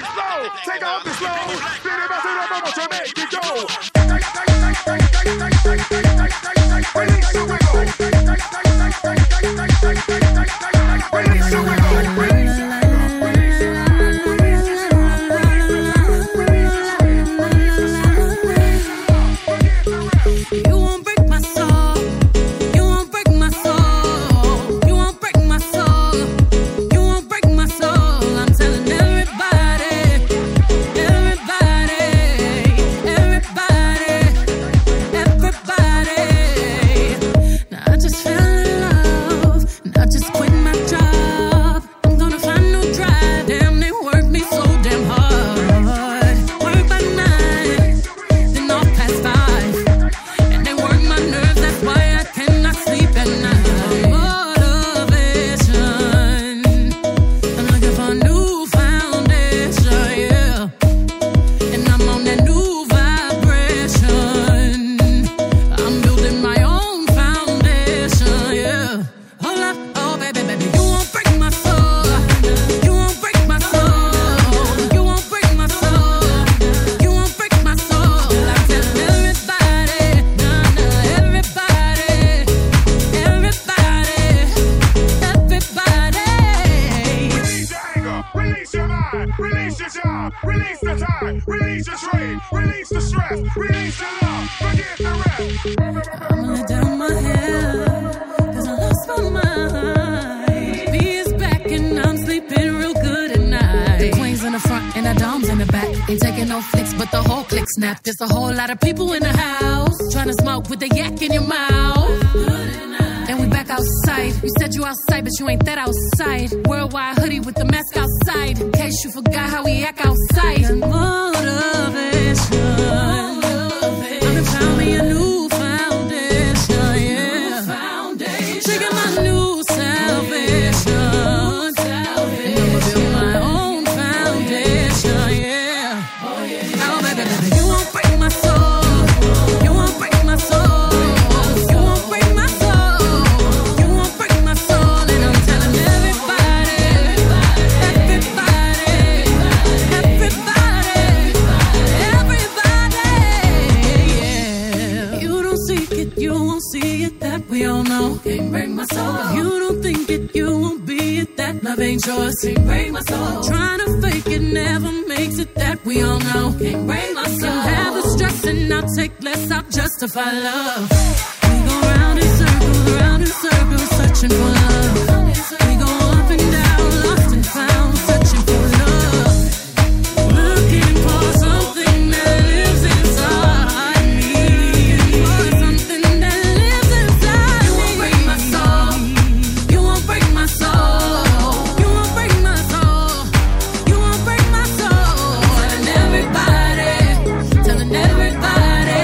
There's a whole lot of people in the house trying to smoke with the yak in your mouth. And we back outside. You said you outside, but you ain't that outside. Worldwide hoodie with the mask outside. In case you forgot how we act outside. Motivation. I've been found me a new foundation, yeah. Trigger my new salvation. And I'ma build my own foundation, yeah. Now, baby, you won't break my soul. You won't break my soul. You won't break my soul. You won't break my soul. And I'm telling everybody, yeah. You don't seek it, you won't see it. That we all know. Can't break my soul. If you don't think it, you won't be it. That love ain't yours. Can't break my soul. Trying to fake it never makes it. That we all know. Can't break my soul. You have the stress and I'll take less. I'll justify love. We go round in circles, searching for love. We go up and down, lost and found, searching for love. Looking for something that lives inside me. For something that lives inside me. You won't break my soul. You won't break my soul. You won't break my soul. You won't break my soul. Telling everybody, telling everybody,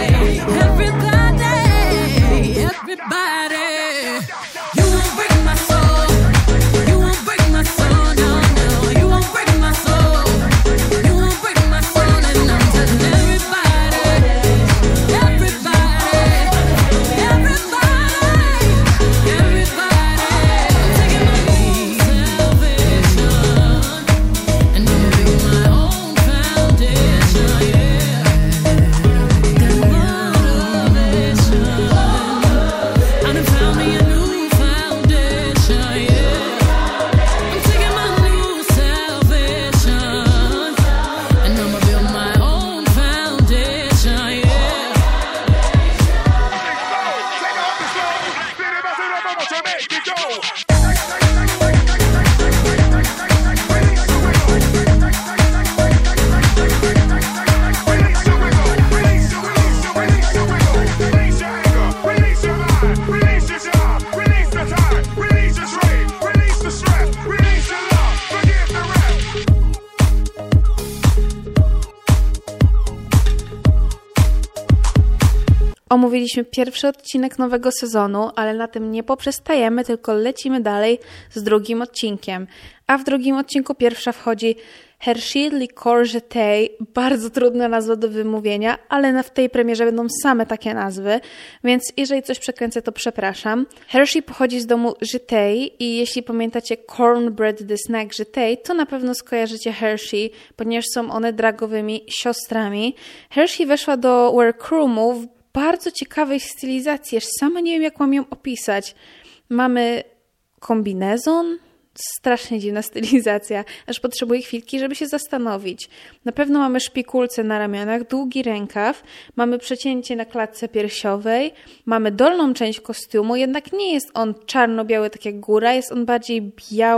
everybody, everybody. You won't break my soul. You won't break my soul. No, no. You won't break my soul. You won't break my soul. And I'm telling everybody, everybody, everybody, everybody. Taking my own salvation, and I'm building my own foundation. Yeah, that motivation. I done found me a new foundation. Yeah, I'm taking my new salvation, and I'ma build my own foundation. Yeah. Omówiliśmy pierwszy odcinek nowego sezonu, ale na tym nie poprzestajemy, tylko lecimy dalej z drugim odcinkiem. A w drugim odcinku pierwsza wchodzi Hershey Liqueur Jetée, bardzo trudna nazwa do wymówienia, ale w tej premierze będą same takie nazwy, więc jeżeli coś przekręcę, to przepraszam. Hershey pochodzi z domu Jetée i jeśli pamiętacie Cornbread the Snack Jetée, to na pewno skojarzycie Hershey, ponieważ są one dragowymi siostrami. Hershey weszła do workroomu w bardzo ciekawej stylizacji, aż sama nie wiem, jak mam ją opisać. Mamy kombinezon, strasznie dziwna stylizacja, aż potrzebuję chwilki, żeby się zastanowić. Na pewno mamy szpikulce na ramionach, długi rękaw, mamy przecięcie na klatce piersiowej, mamy dolną część kostiumu, jednak nie jest on czarno-biały tak jak góra, jest on bardziej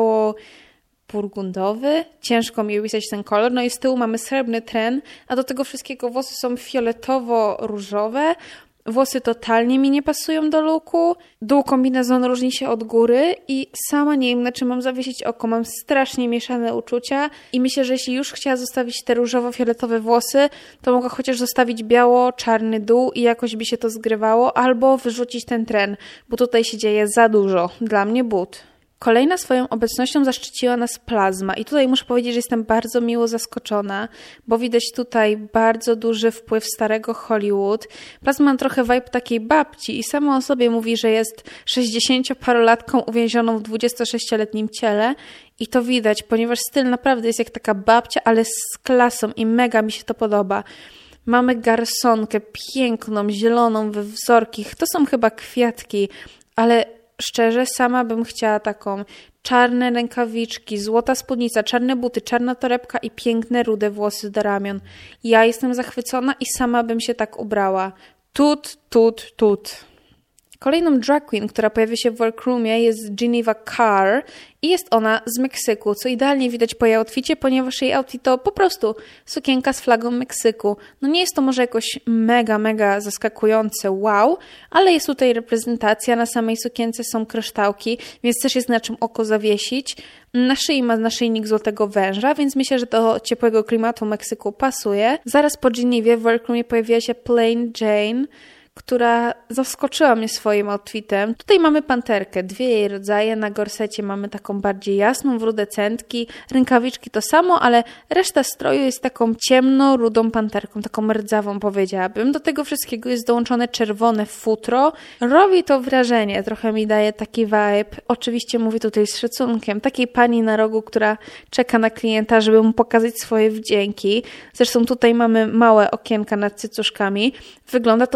biało-burgundowy. Ciężko mi opisać ten kolor. No i z tyłu mamy srebrny tren, a do tego wszystkiego włosy są fioletowo-różowe. Włosy totalnie mi nie pasują do looku. Dół kombinezonu różni się od góry i sama nie wiem, na czym mam zawiesić oko. Mam strasznie mieszane uczucia i myślę, że jeśli już chciała zostawić te różowo-fioletowe włosy, to mogła chociaż zostawić biało-czarny dół i jakoś by się to zgrywało, albo wyrzucić ten tren, bo tutaj się dzieje za dużo. Dla mnie but. Kolejna swoją obecnością zaszczyciła nas Plazma i tutaj muszę powiedzieć, że jestem bardzo miło zaskoczona, bo widać tutaj bardzo duży wpływ starego Hollywood. Plazma ma trochę vibe takiej babci i sama o sobie mówi, że jest 60-parolatką uwięzioną w 26-letnim ciele i to widać, ponieważ styl naprawdę jest jak taka babcia, ale z klasą i mega mi się to podoba. Mamy garsonkę piękną, zieloną we wzorkich, to są chyba kwiatki, ale szczerze, sama bym chciała taką. Czarne rękawiczki, złota spódnica, czarne buty, czarna torebka i piękne rude włosy do ramion. Ja jestem zachwycona i sama bym się tak ubrała. Tut, tut, tut. Kolejną drag queen, która pojawia się w workroomie, jest Geneva Carr i jest ona z Meksyku, co idealnie widać po jej outficie, ponieważ jej outfit to po prostu sukienka z flagą Meksyku. No nie jest to może jakoś mega zaskakujące, wow, ale jest tutaj reprezentacja, na samej sukience są kryształki, więc też jest na czym oko zawiesić. Na szyi ma naszyjnik złotego węża, więc myślę, że do ciepłego klimatu Meksyku pasuje. Zaraz po Genevie w workroomie pojawiła się Plain Jane, która zaskoczyła mnie swoim outfitem. Tutaj mamy panterkę, dwie jej rodzaje. Na gorsecie mamy taką bardziej jasną, w rude centki, rękawiczki to samo, ale reszta stroju jest taką ciemno-rudą panterką, taką rdzawą powiedziałabym. Do tego wszystkiego jest dołączone czerwone futro. Robi to wrażenie, trochę mi daje taki vibe. Oczywiście mówię tutaj z szacunkiem. Takiej pani na rogu, która czeka na klienta, żeby mu pokazać swoje wdzięki. Zresztą tutaj mamy małe okienka nad cycuszkami. Wygląda to całkiem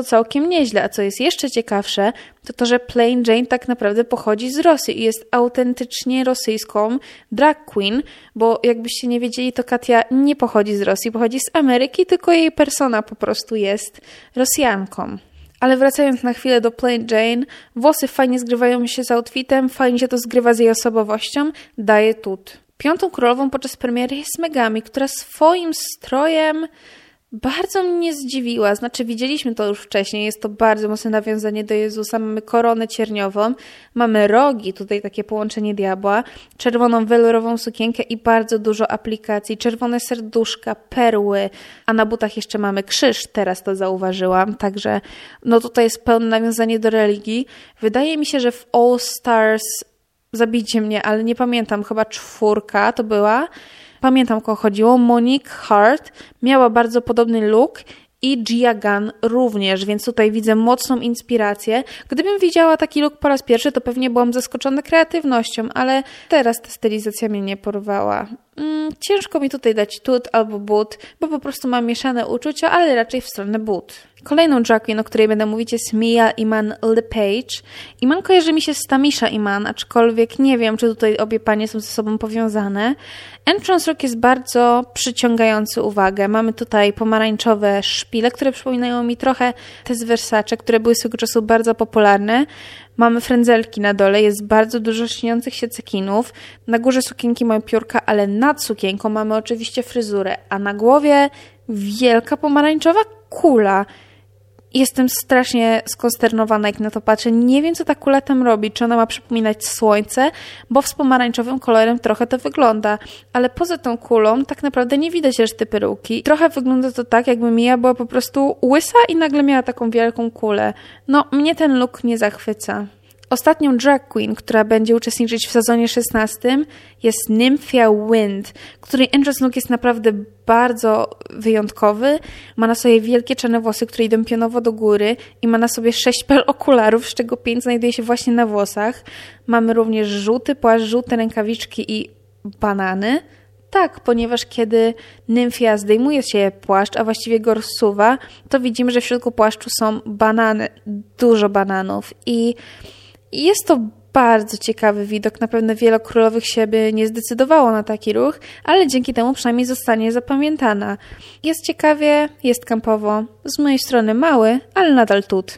całkiem nieźle. A co jest jeszcze ciekawsze, to to, że Plain Jane tak naprawdę pochodzi z Rosji i jest autentycznie rosyjską drag queen, bo jakbyście nie wiedzieli, to Katia nie pochodzi z Rosji, pochodzi z Ameryki, tylko jej persona po prostu jest Rosjanką. Ale wracając na chwilę do Plain Jane, włosy fajnie zgrywają się z outfitem, fajnie się to zgrywa z jej osobowością, daje tut. Piątą królową podczas premiery jest Megami, która swoim strojem bardzo mnie zdziwiła. Znaczy widzieliśmy to już wcześniej, jest to bardzo mocne nawiązanie do Jezusa. Mamy koronę cierniową, mamy rogi, tutaj takie połączenie diabła, czerwoną welurową sukienkę i bardzo dużo aplikacji, czerwone serduszka, perły, a na butach jeszcze mamy krzyż, teraz to zauważyłam, także no tutaj jest pełne nawiązanie do religii. Wydaje mi się, że w All Stars, zabijcie mnie, ale nie pamiętam, chyba 4 to była. Pamiętam, kogo chodziło. Monique Hart miała bardzo podobny look i Gia Gunn również, więc tutaj widzę mocną inspirację. Gdybym widziała taki look po raz pierwszy, to pewnie byłam zaskoczona kreatywnością, ale teraz ta stylizacja mnie nie porwała. Ciężko mi tutaj dać tut albo but, bo po prostu mam mieszane uczucia, ale raczej w stronę but. Kolejną drag queen, o której będę mówić, jest Mia Iman LePage. Iman kojarzy mi się z Tamisha Iman, aczkolwiek nie wiem, czy tutaj obie panie są ze sobą powiązane. Entrance look jest bardzo przyciągający uwagę. Mamy tutaj pomarańczowe szpile, które przypominają mi trochę te z Versace, które były swego czasu bardzo popularne. Mamy frędzelki na dole, jest bardzo dużo śniących się cekinów. Na górze sukienki mamy piórka, ale nad sukienką mamy oczywiście fryzurę, a na głowie wielka pomarańczowa kula. Jestem strasznie skonsternowana, jak na to patrzę. Nie wiem, co ta kula tam robi. Czy ona ma przypominać słońce, bo z pomarańczowym kolorem trochę to wygląda. Ale poza tą kulą tak naprawdę nie widać reszty peruki. Trochę wygląda to tak, jakby Mia była po prostu łysa i nagle miała taką wielką kulę. No, mnie ten look nie zachwyca. Ostatnią drag queen, która będzie uczestniczyć w sezonie 16, jest Nymphia Wind, której entrance look jest naprawdę bardzo wyjątkowy. Ma na sobie wielkie czarne włosy, które idą pionowo do góry i ma na sobie 6 par okularów, z czego 5 znajduje się właśnie na włosach. Mamy również żółty płaszcz, żółte rękawiczki i banany. Tak, ponieważ kiedy Nymphia zdejmuje się płaszcz, a właściwie go rozsuwa, to widzimy, że w środku płaszczu są banany, dużo bananów i jest to bardzo ciekawy widok. Na pewno wiele królowych się by nie zdecydowało na taki ruch, ale dzięki temu przynajmniej zostanie zapamiętana. Jest ciekawie, jest kampowo. Z mojej strony mały, ale nadal tut.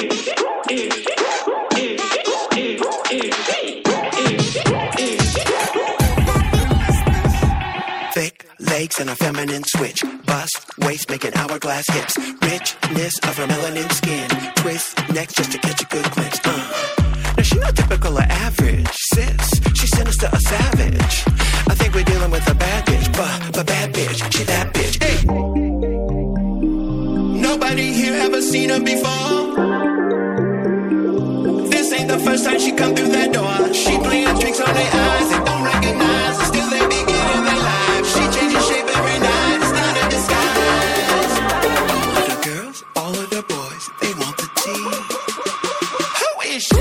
Legs and a feminine switch. Bust, waist, making hourglass hips. Richness of her melanin skin. Twist next just to catch a good glimpse. Now she not typical or average, sis. She's sinister, a savage. I think we're dealing with a bad bitch, but bad bitch, she that bitch. Hey. Nobody here ever seen her before. This ain't the first time she come through that door. She playing tricks on their eyes, they don't recognize her. Still they beginning their life. She changes shape every night, it's not a disguise. All of the girls, all of the boys, they want the tea. Who is she?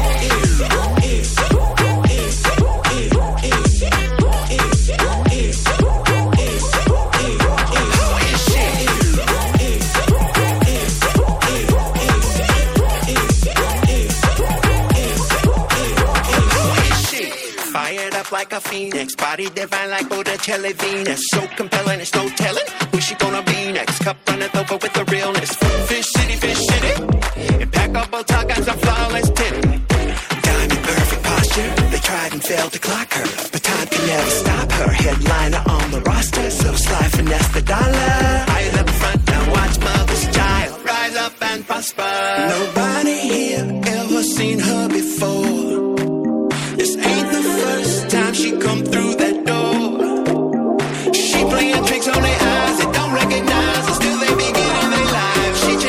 Like a phoenix, body divine like Botticelli Venus. So compelling, it's no telling who she gonna be next. Cup runneth over with the realness. Fish city, and pack up Botox and flawless tip. Diamond perfect posture, they tried and failed to clock her, but time can never stop her. Headliner on the roster, so sly finesse the dollar. Eyes up front, now watch mother's child rise up and prosper. Nobody here ever seen her before. This ain't the first time she come through that door. She playing tricks on their eyes, they don't recognize her. Still they beginning their lives. She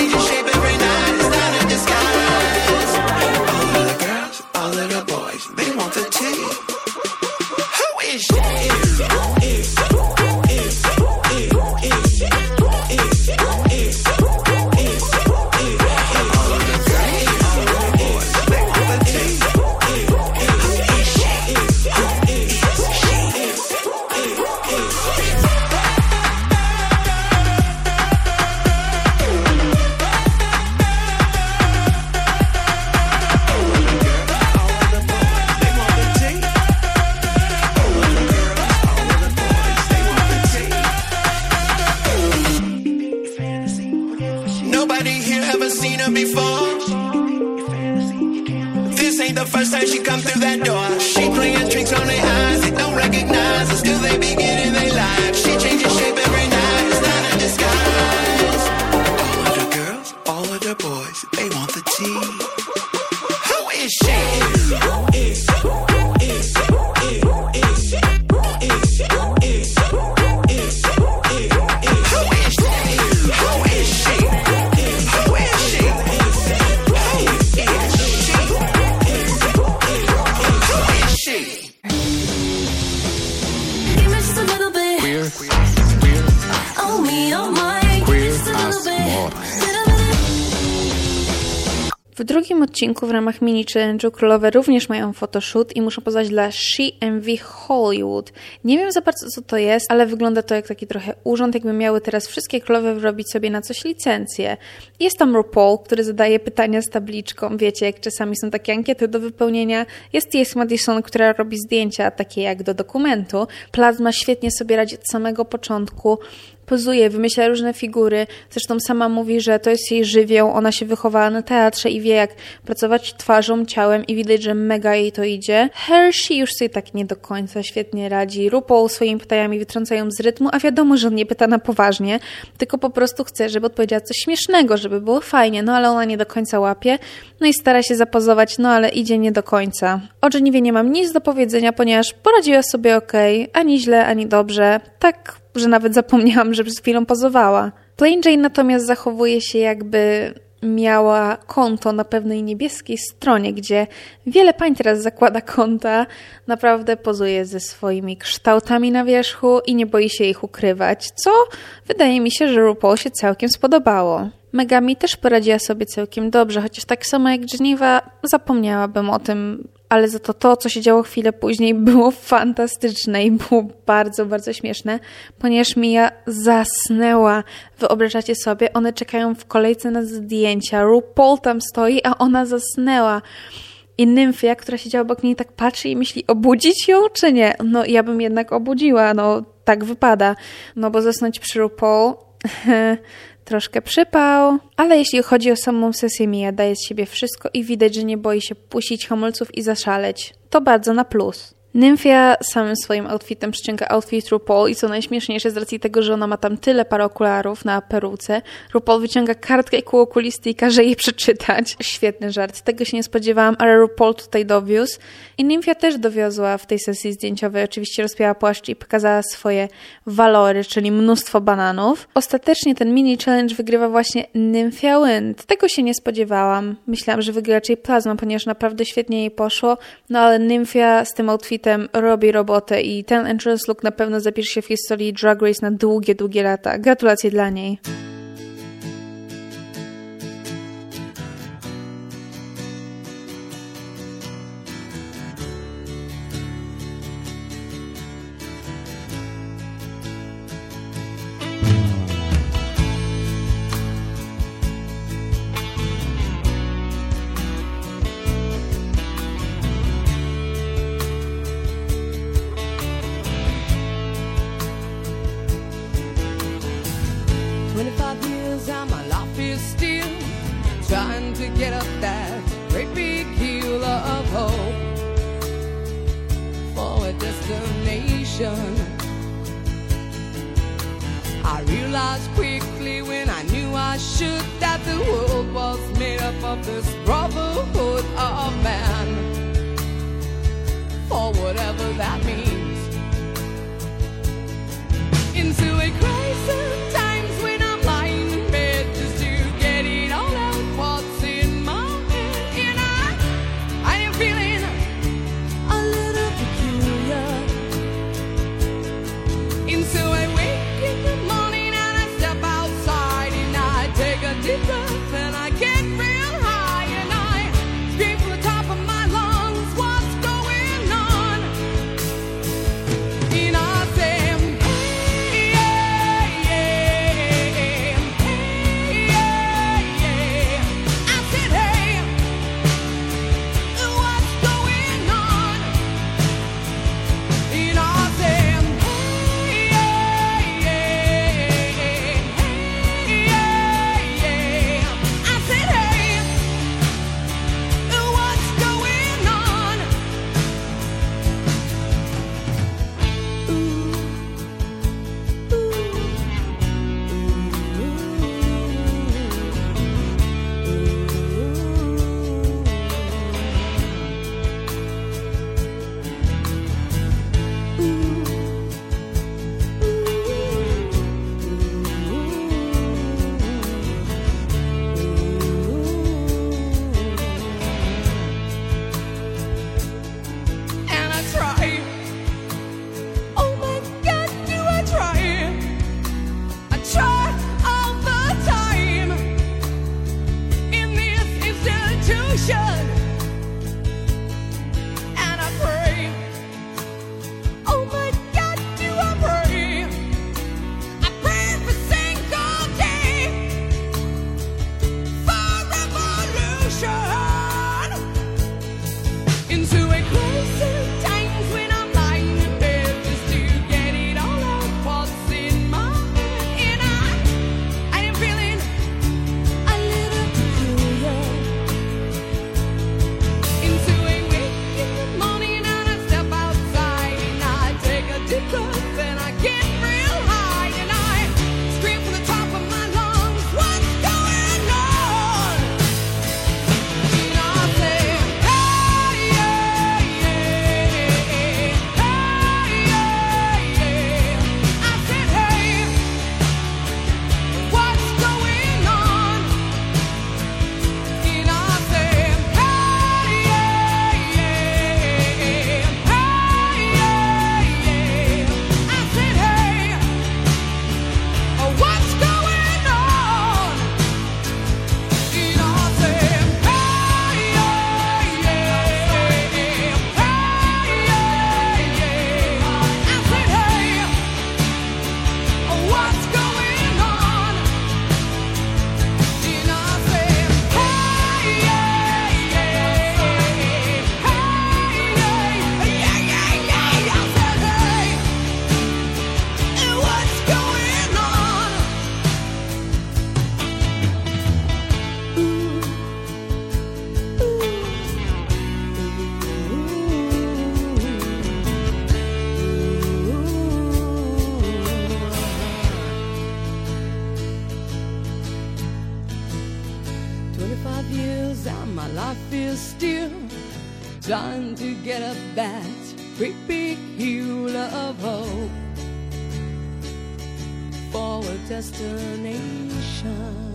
Nobody here ever seen her before. This ain't the first time she come through that door. She playing tricks on their eyes, they don't recognize her. Still they beginning their lives. She changes shape every night, it's not a disguise. All of the girls, all of the boys, they want the tea. Who is she? Who is she? W drugim odcinku w ramach mini challenge'u królowe również mają photoshoot i muszą poznać dla SheMV Hollywood. Nie wiem za bardzo co to jest, ale wygląda to jak taki trochę urząd, jakby miały teraz wszystkie królowe wyrobić sobie na coś licencję. Jest tam RuPaul, który zadaje pytania z tabliczką, wiecie, jak czasami są takie ankiety do wypełnienia. Jest T.S. Madison, która robi zdjęcia takie jak do dokumentu. Plazma świetnie sobie radzi od samego początku. Pozuje, wymyśla różne figury. Zresztą sama mówi, że to jest jej żywioł. Ona się wychowała na teatrze i wie, jak pracować twarzą, ciałem i widać, że mega jej to idzie. Hershey już sobie tak nie do końca świetnie radzi. RuPaul swoimi pytaniami wytrąca ją z rytmu, a wiadomo, że on nie pyta na poważnie, tylko po prostu chce, żeby odpowiedziała coś śmiesznego, żeby było fajnie, no ale ona nie do końca łapie. No i stara się zapozować, no ale idzie nie do końca. O Genevieve nie mam nic do powiedzenia, ponieważ poradziła sobie okej, ani źle, ani dobrze. Tak, że nawet zapomniałam, że przez chwilę pozowała. Plain Jane natomiast zachowuje się jakby miała konto na pewnej niebieskiej stronie, gdzie wiele pań teraz zakłada konta, naprawdę pozuje ze swoimi kształtami na wierzchu i nie boi się ich ukrywać, co wydaje mi się, że RuPaul się całkiem spodobało. Megami też poradziła sobie całkiem dobrze, chociaż tak samo jak Geneva zapomniałabym o tym, ale za to, co się działo chwilę później, było fantastyczne i było bardzo, bardzo śmieszne, ponieważ Mia zasnęła. Wyobrażacie sobie, one czekają w kolejce na zdjęcia, RuPaul tam stoi, a ona zasnęła. I Nymfia, która siedziała obok niej, tak patrzy i myśli, obudzić ją czy nie? No ja bym jednak obudziła, no tak wypada. No bo zasnąć przy RuPaul... Troszkę przypał, ale jeśli chodzi o samą sesję, Mia daje z siebie wszystko i widać, że nie boi się puścić hamulców i zaszaleć. To bardzo na plus. Nymfia samym swoim outfitem przyciąga outfit RuPaul i co najśmieszniejsze z racji tego, że ona ma tam tyle par okularów na peruce, RuPaul wyciąga kartkę i kół okulisty i każe jej przeczytać. Świetny żart, tego się nie spodziewałam, ale RuPaul tutaj dowiózł. I Nymfia też dowiozła w tej sesji zdjęciowej, oczywiście rozpięła płaszcz i pokazała swoje walory, czyli mnóstwo bananów. Ostatecznie ten mini challenge wygrywa właśnie Nymfia Wind. Tego się nie spodziewałam. Myślałam, że wygra raczej Plazma, ponieważ naprawdę świetnie jej poszło, no ale Nymfia z tym outfitem robi robotę i ten entrance look na pewno zapisze się w historii Drag Race na długie, długie lata. Gratulacje dla niej. Get up that great big hill of hope for a destination. I realized quickly when I knew I should that the world was made up of this brotherhood of man, for whatever that means. Into a crisis times when I'm lying in bed just to get it all out what's in my head. And I am feeling a little peculiar. And so I wake in the morning and I step outside and I take a deep breath and I get real high and I scream from the top of into a crisis. Times when I'm lying in bed just to get it all out what's in my head. And I am feeling a little peculiar. Into a wake in the morning and I step outside and I take a deep breath and I get real high and I scream from the top of my lungs, what's going on? And I say, hey, yeah, yeah, hey, yeah, yeah. I said, hey, what's going on? And I say, hey, yeah, yeah, hey, yeah, yeah. I said, hey, what's going on? And I said, hey, yeah, yeah, hey, yeah, yeah. I said, hey, what's going on? And I said, hey, yeah, yeah, hey, yeah, yeah, yeah. I said, hey, what's going on? Years and my life is still trying to get up that great big hill of hope for a destination.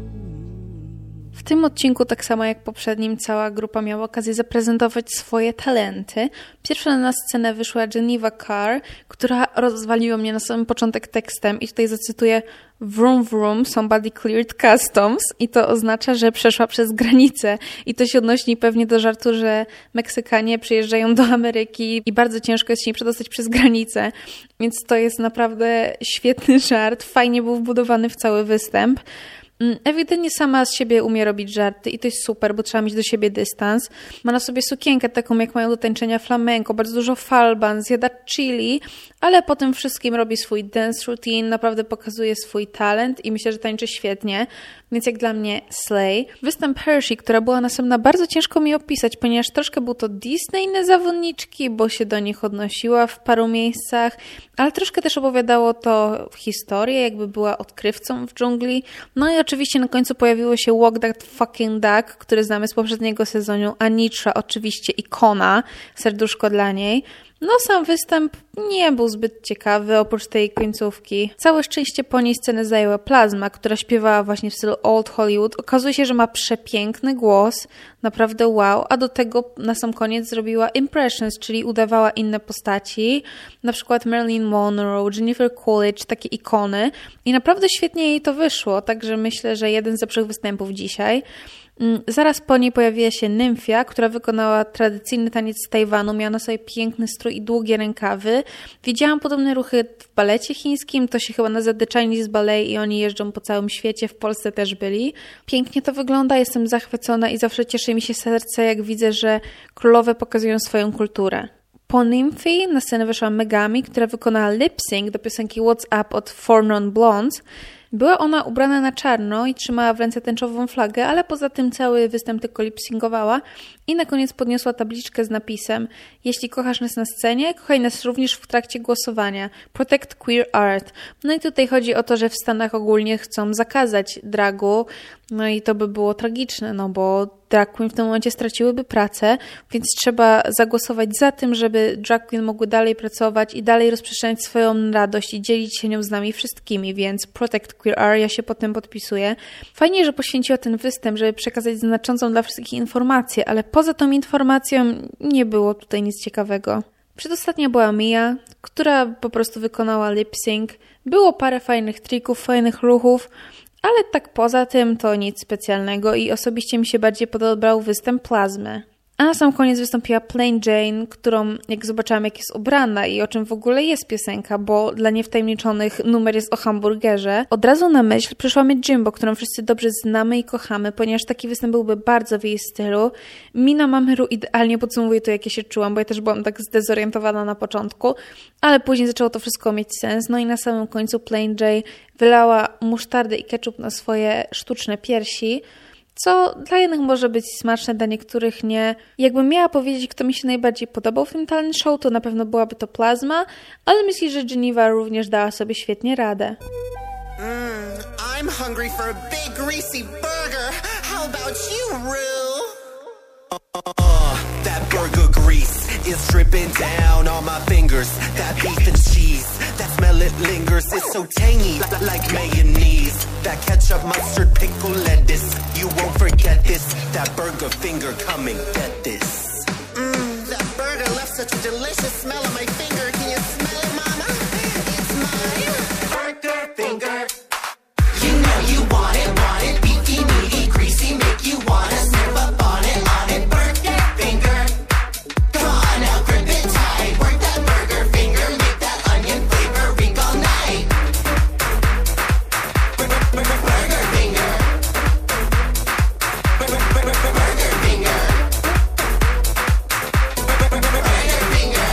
W tym odcinku, tak samo jak poprzednim, cała grupa miała okazję zaprezentować swoje talenty. Pierwsza na scenę wyszła Geneva Carr, która rozwaliła mnie na samym początek tekstem i tutaj zacytuję: Vroom vroom, somebody cleared customs, i to oznacza, że przeszła przez granicę. I to się odnosi pewnie do żartu, że Meksykanie przyjeżdżają do Ameryki i bardzo ciężko jest się przedostać przez granicę. Więc to jest naprawdę świetny żart, fajnie był wbudowany w cały występ. Ewidentnie sama z siebie umie robić żarty i to jest super, bo trzeba mieć do siebie dystans. Ma na sobie sukienkę taką, jak mają do tańczenia flamenco, bardzo dużo falban, zjada chili, ale po tym wszystkim robi swój dance routine, naprawdę pokazuje swój talent i myślę, że tańczy świetnie, więc jak dla mnie slay. Występ Hershey, która była następna, bardzo ciężko mi opisać, ponieważ troszkę był to Disneyne zawodniczki, bo się do nich odnosiła w paru miejscach, ale troszkę też opowiadało to historię, jakby była odkrywcą w dżungli. No i oczywiście na końcu pojawiło się Walk That Fucking Duck, który znamy z poprzedniego sezonu. Anitra, oczywiście ikona, serduszko dla niej. No sam występ nie był zbyt ciekawy, oprócz tej końcówki. Całe szczęście po niej scenę zajęła Plasma, która śpiewała właśnie w stylu Old Hollywood. Okazuje się, że ma przepiękny głos, naprawdę wow, a do tego na sam koniec zrobiła impressions, czyli udawała inne postaci, na przykład Marilyn Monroe, Jennifer Coolidge, takie ikony i naprawdę świetnie jej to wyszło, także myślę, że jeden z lepszych występów dzisiaj. Zaraz po niej pojawiła się Nymfia, która wykonała tradycyjny taniec z Tajwanu. Miała na sobie piękny strój i długie rękawy. Widziałam podobne ruchy w balecie chińskim. To się chyba nazywa The Chinese Ballet i oni jeżdżą po całym świecie. W Polsce też byli. Pięknie to wygląda. Jestem zachwycona i zawsze cieszy mi się serce, jak widzę, że królowe pokazują swoją kulturę. Po Nymfii na scenę wyszła Megami, która wykonała lip-sync do piosenki What's Up od Four Non Blondes. Była ona ubrana na czarno i trzymała w ręce tęczową flagę, ale poza tym cały występ tylko lip-synkowała i na koniec podniosła tabliczkę z napisem: jeśli kochasz nas na scenie, kochaj nas również w trakcie głosowania. Protect queer art. No i tutaj chodzi o to, że w Stanach ogólnie chcą zakazać dragu, no i to by było tragiczne, no bo drag queen w tym momencie straciłyby pracę, więc trzeba zagłosować za tym, żeby drag queen mogły dalej pracować i dalej rozprzestrzeniać swoją radość i dzielić się nią z nami wszystkimi, więc Protect Queer Art, ja się potem podpisuję. Fajnie, że poświęciła ten występ, żeby przekazać znaczącą dla wszystkich informację, ale poza tą informacją nie było tutaj nic ciekawego. Przedostatnia była Mia, która po prostu wykonała lip-sync. Było parę fajnych trików, fajnych ruchów, ale tak poza tym to nic specjalnego i osobiście mi się bardziej podobał występ Plazmy. A na sam koniec wystąpiła Plain Jane, którą jak zobaczyłam jak jest ubrana i o czym w ogóle jest piosenka, bo dla niewtajemniczonych numer jest o hamburgerze, od razu na myśl przyszła mi Jimbo, którą wszyscy dobrze znamy i kochamy, ponieważ taki występ byłby bardzo w jej stylu. Mina Mameru idealnie podsumowuje to, jak ja się czułam, bo ja też byłam tak zdezorientowana na początku, ale później zaczęło to wszystko mieć sens. No i na samym końcu Plain Jane wylała musztardę i ketchup na swoje sztuczne piersi, co dla jednych może być smaczne, dla niektórych nie. Jakbym miała powiedzieć, kto mi się najbardziej podobał w tym talent show, to na pewno byłaby to Plasma, ale myślę, że Geneva również dała sobie świetnie radę. I'm hungry for a big greasy burger. How about you, Rue? That burger grease is dripping down on my fingers. That beef and cheese, that smell it lingers. It's so tangy, like mayonnaise. That ketchup, mustard, pickle, lettuce. You won't forget this. That burger finger, come and get this. That burger left such a delicious smell on my finger. Can you smell it, mama? It's my burger finger. You know you want it, beefy, meaty, greasy, make you wanna snap up on it, burger finger. Come on now, grip it tight, work that burger finger, make that onion flavor ring all night. Burger finger. Burger finger. Burger finger.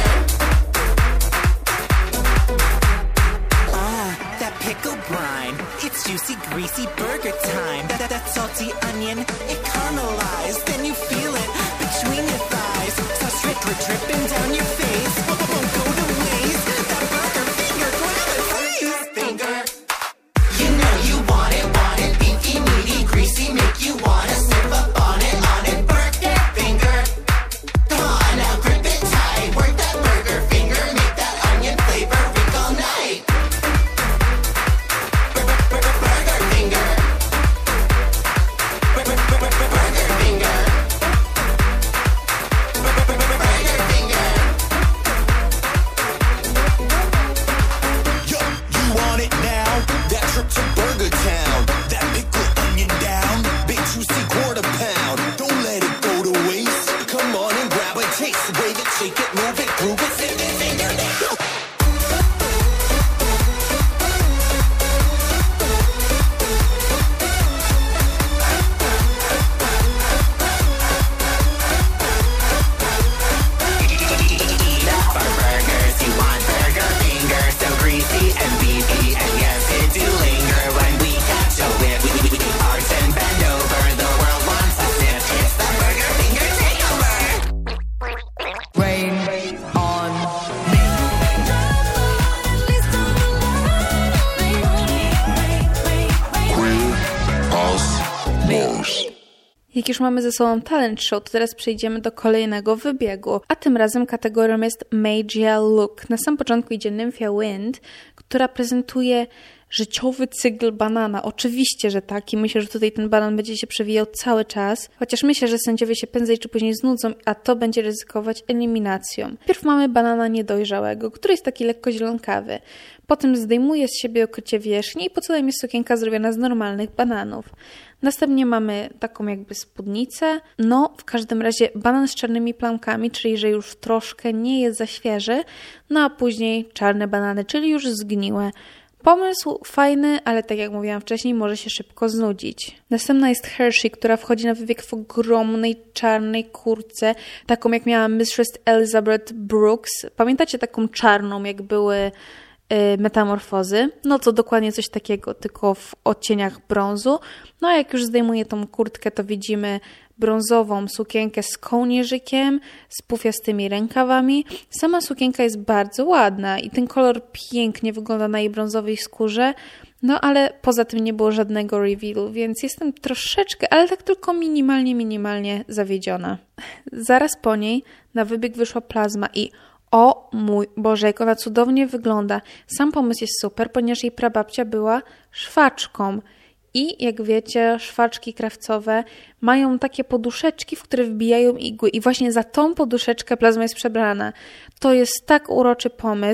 That pickle brine, it's juicy, greasy burger time. That salty onion, it caramelized, then you feel it between your thighs. Sauce dripping down your face, won't go to waste. That burger finger, grab it, please. Finger. You know you want it, beefy, meaty, greasy, make you wanna snip up on it, burger finger. Come on now, grip it tight, work that burger finger, make that onion flavor ring all night. Burger finger. Burger finger. Burger finger. Yo, you want it now? That trip to Burger Town. That pickle onion down. Big juicy quarter pound. Don't let it go to waste. Come on and grab a taste. Wave it, shake it, move it, groove it, sing it, finger down. Burgers, you want burger fingers, so greasy and beefy, and yes, it do linger when we catch a whip. We arch and bend over, the world wants to sniff. It's the burger finger takeover. Rain on me. Jak już mamy ze sobą talent show, to teraz przejdziemy do kolejnego wybiegu, a tym razem kategorią jest Major Look. Na sam początku idzie Nymphia Wind, która prezentuje życiowy cykl banana. Oczywiście, że tak i myślę, że tutaj ten banan będzie się przewijał cały czas, chociaż myślę, że sędziowie się prędzej czy później znudzą, a to będzie ryzykować eliminacją. Najpierw mamy banana niedojrzałego, który jest taki lekko zielonkawy. Potem zdejmuje z siebie okrycie wierzchnie i pod spodem jest sukienka zrobiona z normalnych bananów. Następnie mamy taką jakby spódnicę. No, w każdym razie banan z czarnymi plamkami, czyli że już troszkę nie jest za świeży. No a później czarne banany, czyli już zgniłe. Pomysł fajny, ale tak jak mówiłam wcześniej, może się szybko znudzić. Następna jest Hershey, która wchodzi na wybieg w ogromnej czarnej kurtce, taką jak miała Mistress Elizabeth Brooks. Pamiętacie taką czarną, jak były metamorfozy? No to dokładnie coś takiego, tylko w odcieniach brązu. No a jak już zdejmuje tą kurtkę, to widzimy brązową sukienkę z kołnierzykiem, z pufiastymi rękawami. Sama sukienka jest bardzo ładna i ten kolor pięknie wygląda na jej brązowej skórze, no ale poza tym nie było żadnego revealu, więc jestem troszeczkę, ale tak tylko minimalnie zawiedziona. Zaraz po niej na wybieg wyszła Plasma i o mój Boże, jak ona cudownie wygląda. Sam pomysł jest super, ponieważ jej prababcia była szwaczką. I jak wiecie, szwaczki krawcowe mają takie poduszeczki, w które wbijają igły i właśnie za tą poduszeczkę Plasma jest przebrana. To jest tak uroczy pomysł.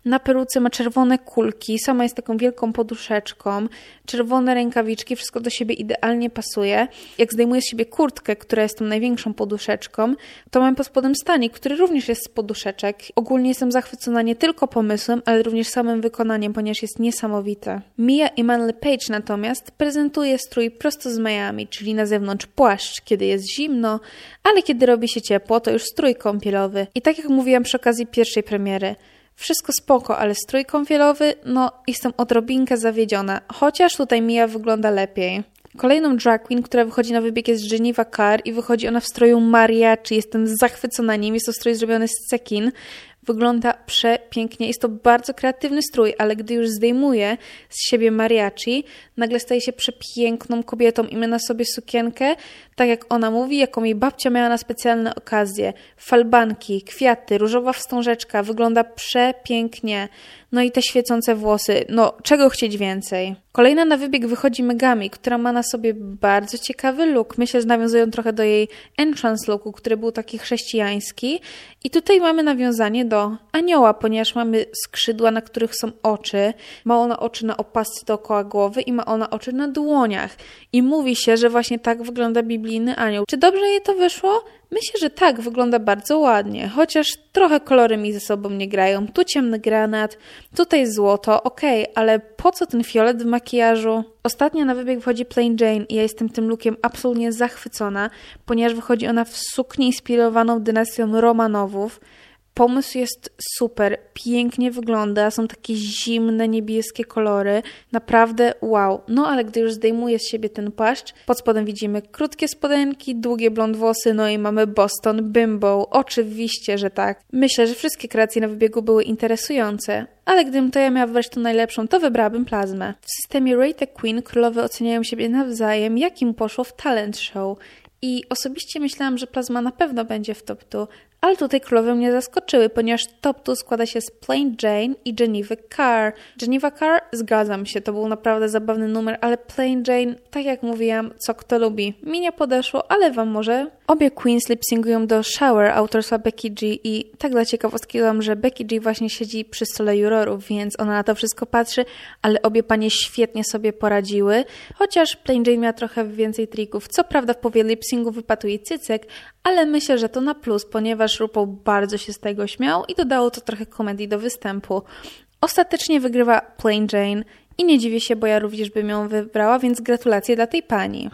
Na peruce ma czerwone kulki, sama jest taką wielką poduszeczką, czerwone rękawiczki, wszystko do siebie idealnie pasuje. Jak zdejmuje z siebie kurtkę, która jest tą największą poduszeczką, to mam pod spodem stanik, który również jest z poduszeczek. Ogólnie jestem zachwycona nie tylko pomysłem, ale również samym wykonaniem, ponieważ jest niesamowite. Mia Imanol Paige natomiast prezentuje strój prosto z Miami, czyli na zewnątrz płaszcz, kiedy jest zimno, ale kiedy robi się ciepło, to już strój kąpielowy. I tak jak mówiłam przy okazji pierwszej premiery, wszystko spoko, ale strój kąpielowy, no jestem odrobinkę zawiedziona, chociaż tutaj Mia wygląda lepiej. Kolejną drag queen, która wychodzi na wybieg jest Geneva Carr i wychodzi ona w stroju mariachi. Jestem zachwycona nim, jest to strój zrobiony z cekin. Wygląda przepięknie, jest to bardzo kreatywny strój, ale gdy już zdejmuje z siebie mariachi, nagle staje się przepiękną kobietą i ma na sobie sukienkę, tak jak ona mówi, jaką jej babcia miała na specjalne okazje. Falbanki, kwiaty, różowa wstążeczka, wygląda przepięknie. No i te świecące włosy, no czego chcieć więcej. Kolejna na wybieg wychodzi Megami, która ma na sobie bardzo ciekawy look. Myślę, że nawiązują trochę do jej entrance looku, który był taki chrześcijański. I tutaj mamy nawiązanie do anioła, ponieważ mamy skrzydła, na których są oczy. Ma ona oczy na opasce dookoła głowy i ma ona oczy na dłoniach. I mówi się, że właśnie tak wygląda biblijny anioł. Czy dobrze jej to wyszło? Myślę, że tak, wygląda bardzo ładnie, chociaż trochę kolory mi ze sobą nie grają. Tu ciemny granat, tutaj złoto, okej, ale po co ten fiolet w makijażu? Ostatnio na wybieg wychodzi Plain Jane i ja jestem tym lookiem absolutnie zachwycona, ponieważ wychodzi ona w suknię inspirowaną dynastią Romanowów. Pomysł jest super, pięknie wygląda, są takie zimne, niebieskie kolory, naprawdę wow. No ale gdy już zdejmuje z siebie ten płaszcz, pod spodem widzimy krótkie spodenki, długie blond włosy, no i mamy Boston Bimbo, oczywiście, że tak. Myślę, że wszystkie kreacje na wybiegu były interesujące, ale gdybym to ja miała wybrać tą najlepszą, to wybrałabym Plazmę. W systemie Rate a Queen królowe oceniają siebie nawzajem, jak im poszło w talent show. I osobiście myślałam, że Plazma na pewno będzie w top 2, ale tutaj królowe mnie zaskoczyły, ponieważ top 2 składa się z Plain Jane i Geneva Carr. Geneva Carr, zgadzam się, to był naprawdę zabawny numer, ale Plain Jane, tak jak mówiłam, co kto lubi. Mi nie podeszło, ale wam może. Obie queens lip-syngują do Shower autorstwa Becky G i tak dla ciekawostki dodam, że Becky G właśnie siedzi przy stole jurorów, więc ona na to wszystko patrzy, ale obie panie świetnie sobie poradziły, chociaż Plain Jane miała trochę więcej trików. Co prawda w połowie lip-syngu wypadł jej cycek, ale myślę, że to na plus, ponieważ RuPaul bardzo się z tego śmiał i dodało to trochę komedii do występu. Ostatecznie wygrywa Plain Jane i nie dziwię się, bo ja również bym ją wybrała, więc gratulacje dla tej pani.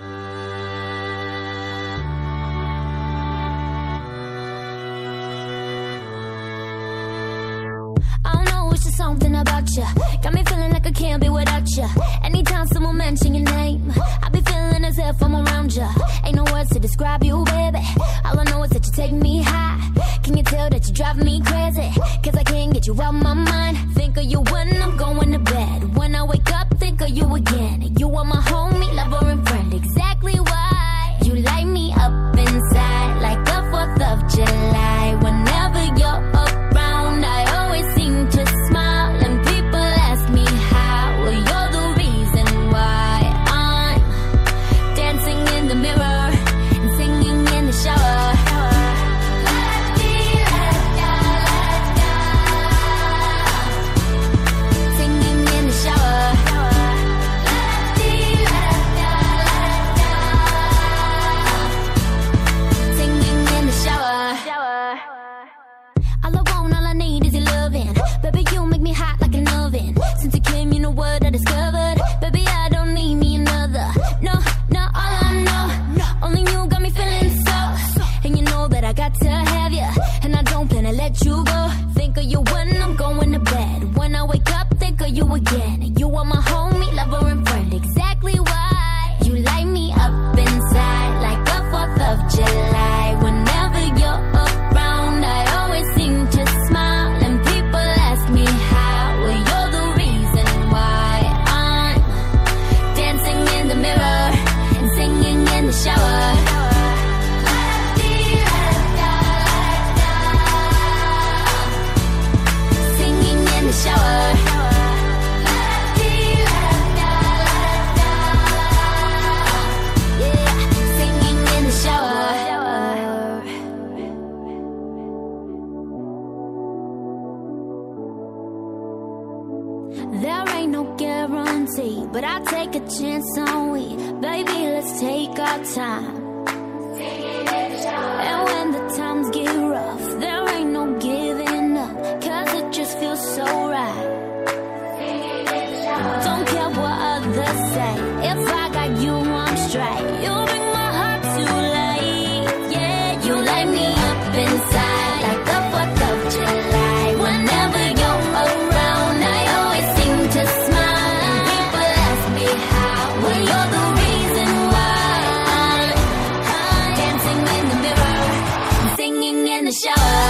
Something about you got me feeling like I can't be without you. Anytime someone mention your name, I be feeling as if I'm around you. Ain't no words to describe you, baby. All I know is that you take me high. Can you tell that you drive me crazy? Cause I can't get you out my mind. Think of you when I'm going to bed. When I wake up, think of you again. You are my homie, lover and friend. Exactly why you light me up inside like the 4th of July. Whenever you're around, I always seem to smile. And people ask me how. Well, you're the reason why I'm dancing in the mirror and singing in the shower. Singing in the shower. chance, aren't we? Baby, let's take our time. And when the times get rough, there ain't no giving up, 'cause it just feels so right. Don't care what others say, if I got you, I'm straight. You bring my heart to life, yeah. You light me up inside like the 4th of July. Whenever you're around, I always seem to smile. People ask me how, well, you're the reason why. I'm dancing in the mirror, singing in the shower.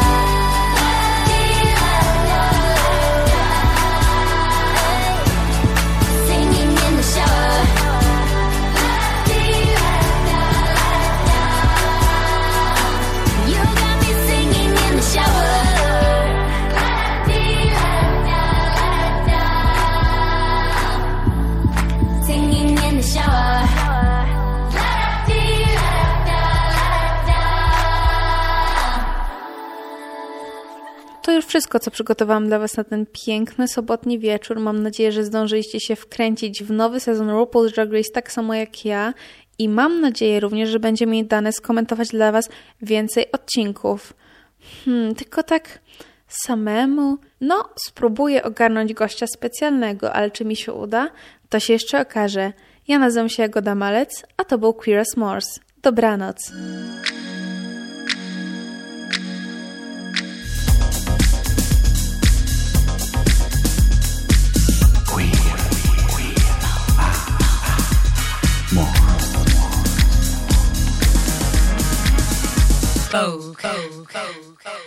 To już wszystko, co przygotowałam dla Was na ten piękny sobotni wieczór. Mam nadzieję, że zdążyliście się wkręcić w nowy sezon RuPaul's Drag Race tak samo jak ja i mam nadzieję również, że będzie mi dane skomentować dla Was więcej odcinków. Tylko tak samemu? No, spróbuję ogarnąć gościa specjalnego, ale czy mi się uda? To się jeszcze okaże. Ja nazywam się Jagoda Malec, a to był Queer as Morse. Dobranoc. Oh, oh, oh, oh.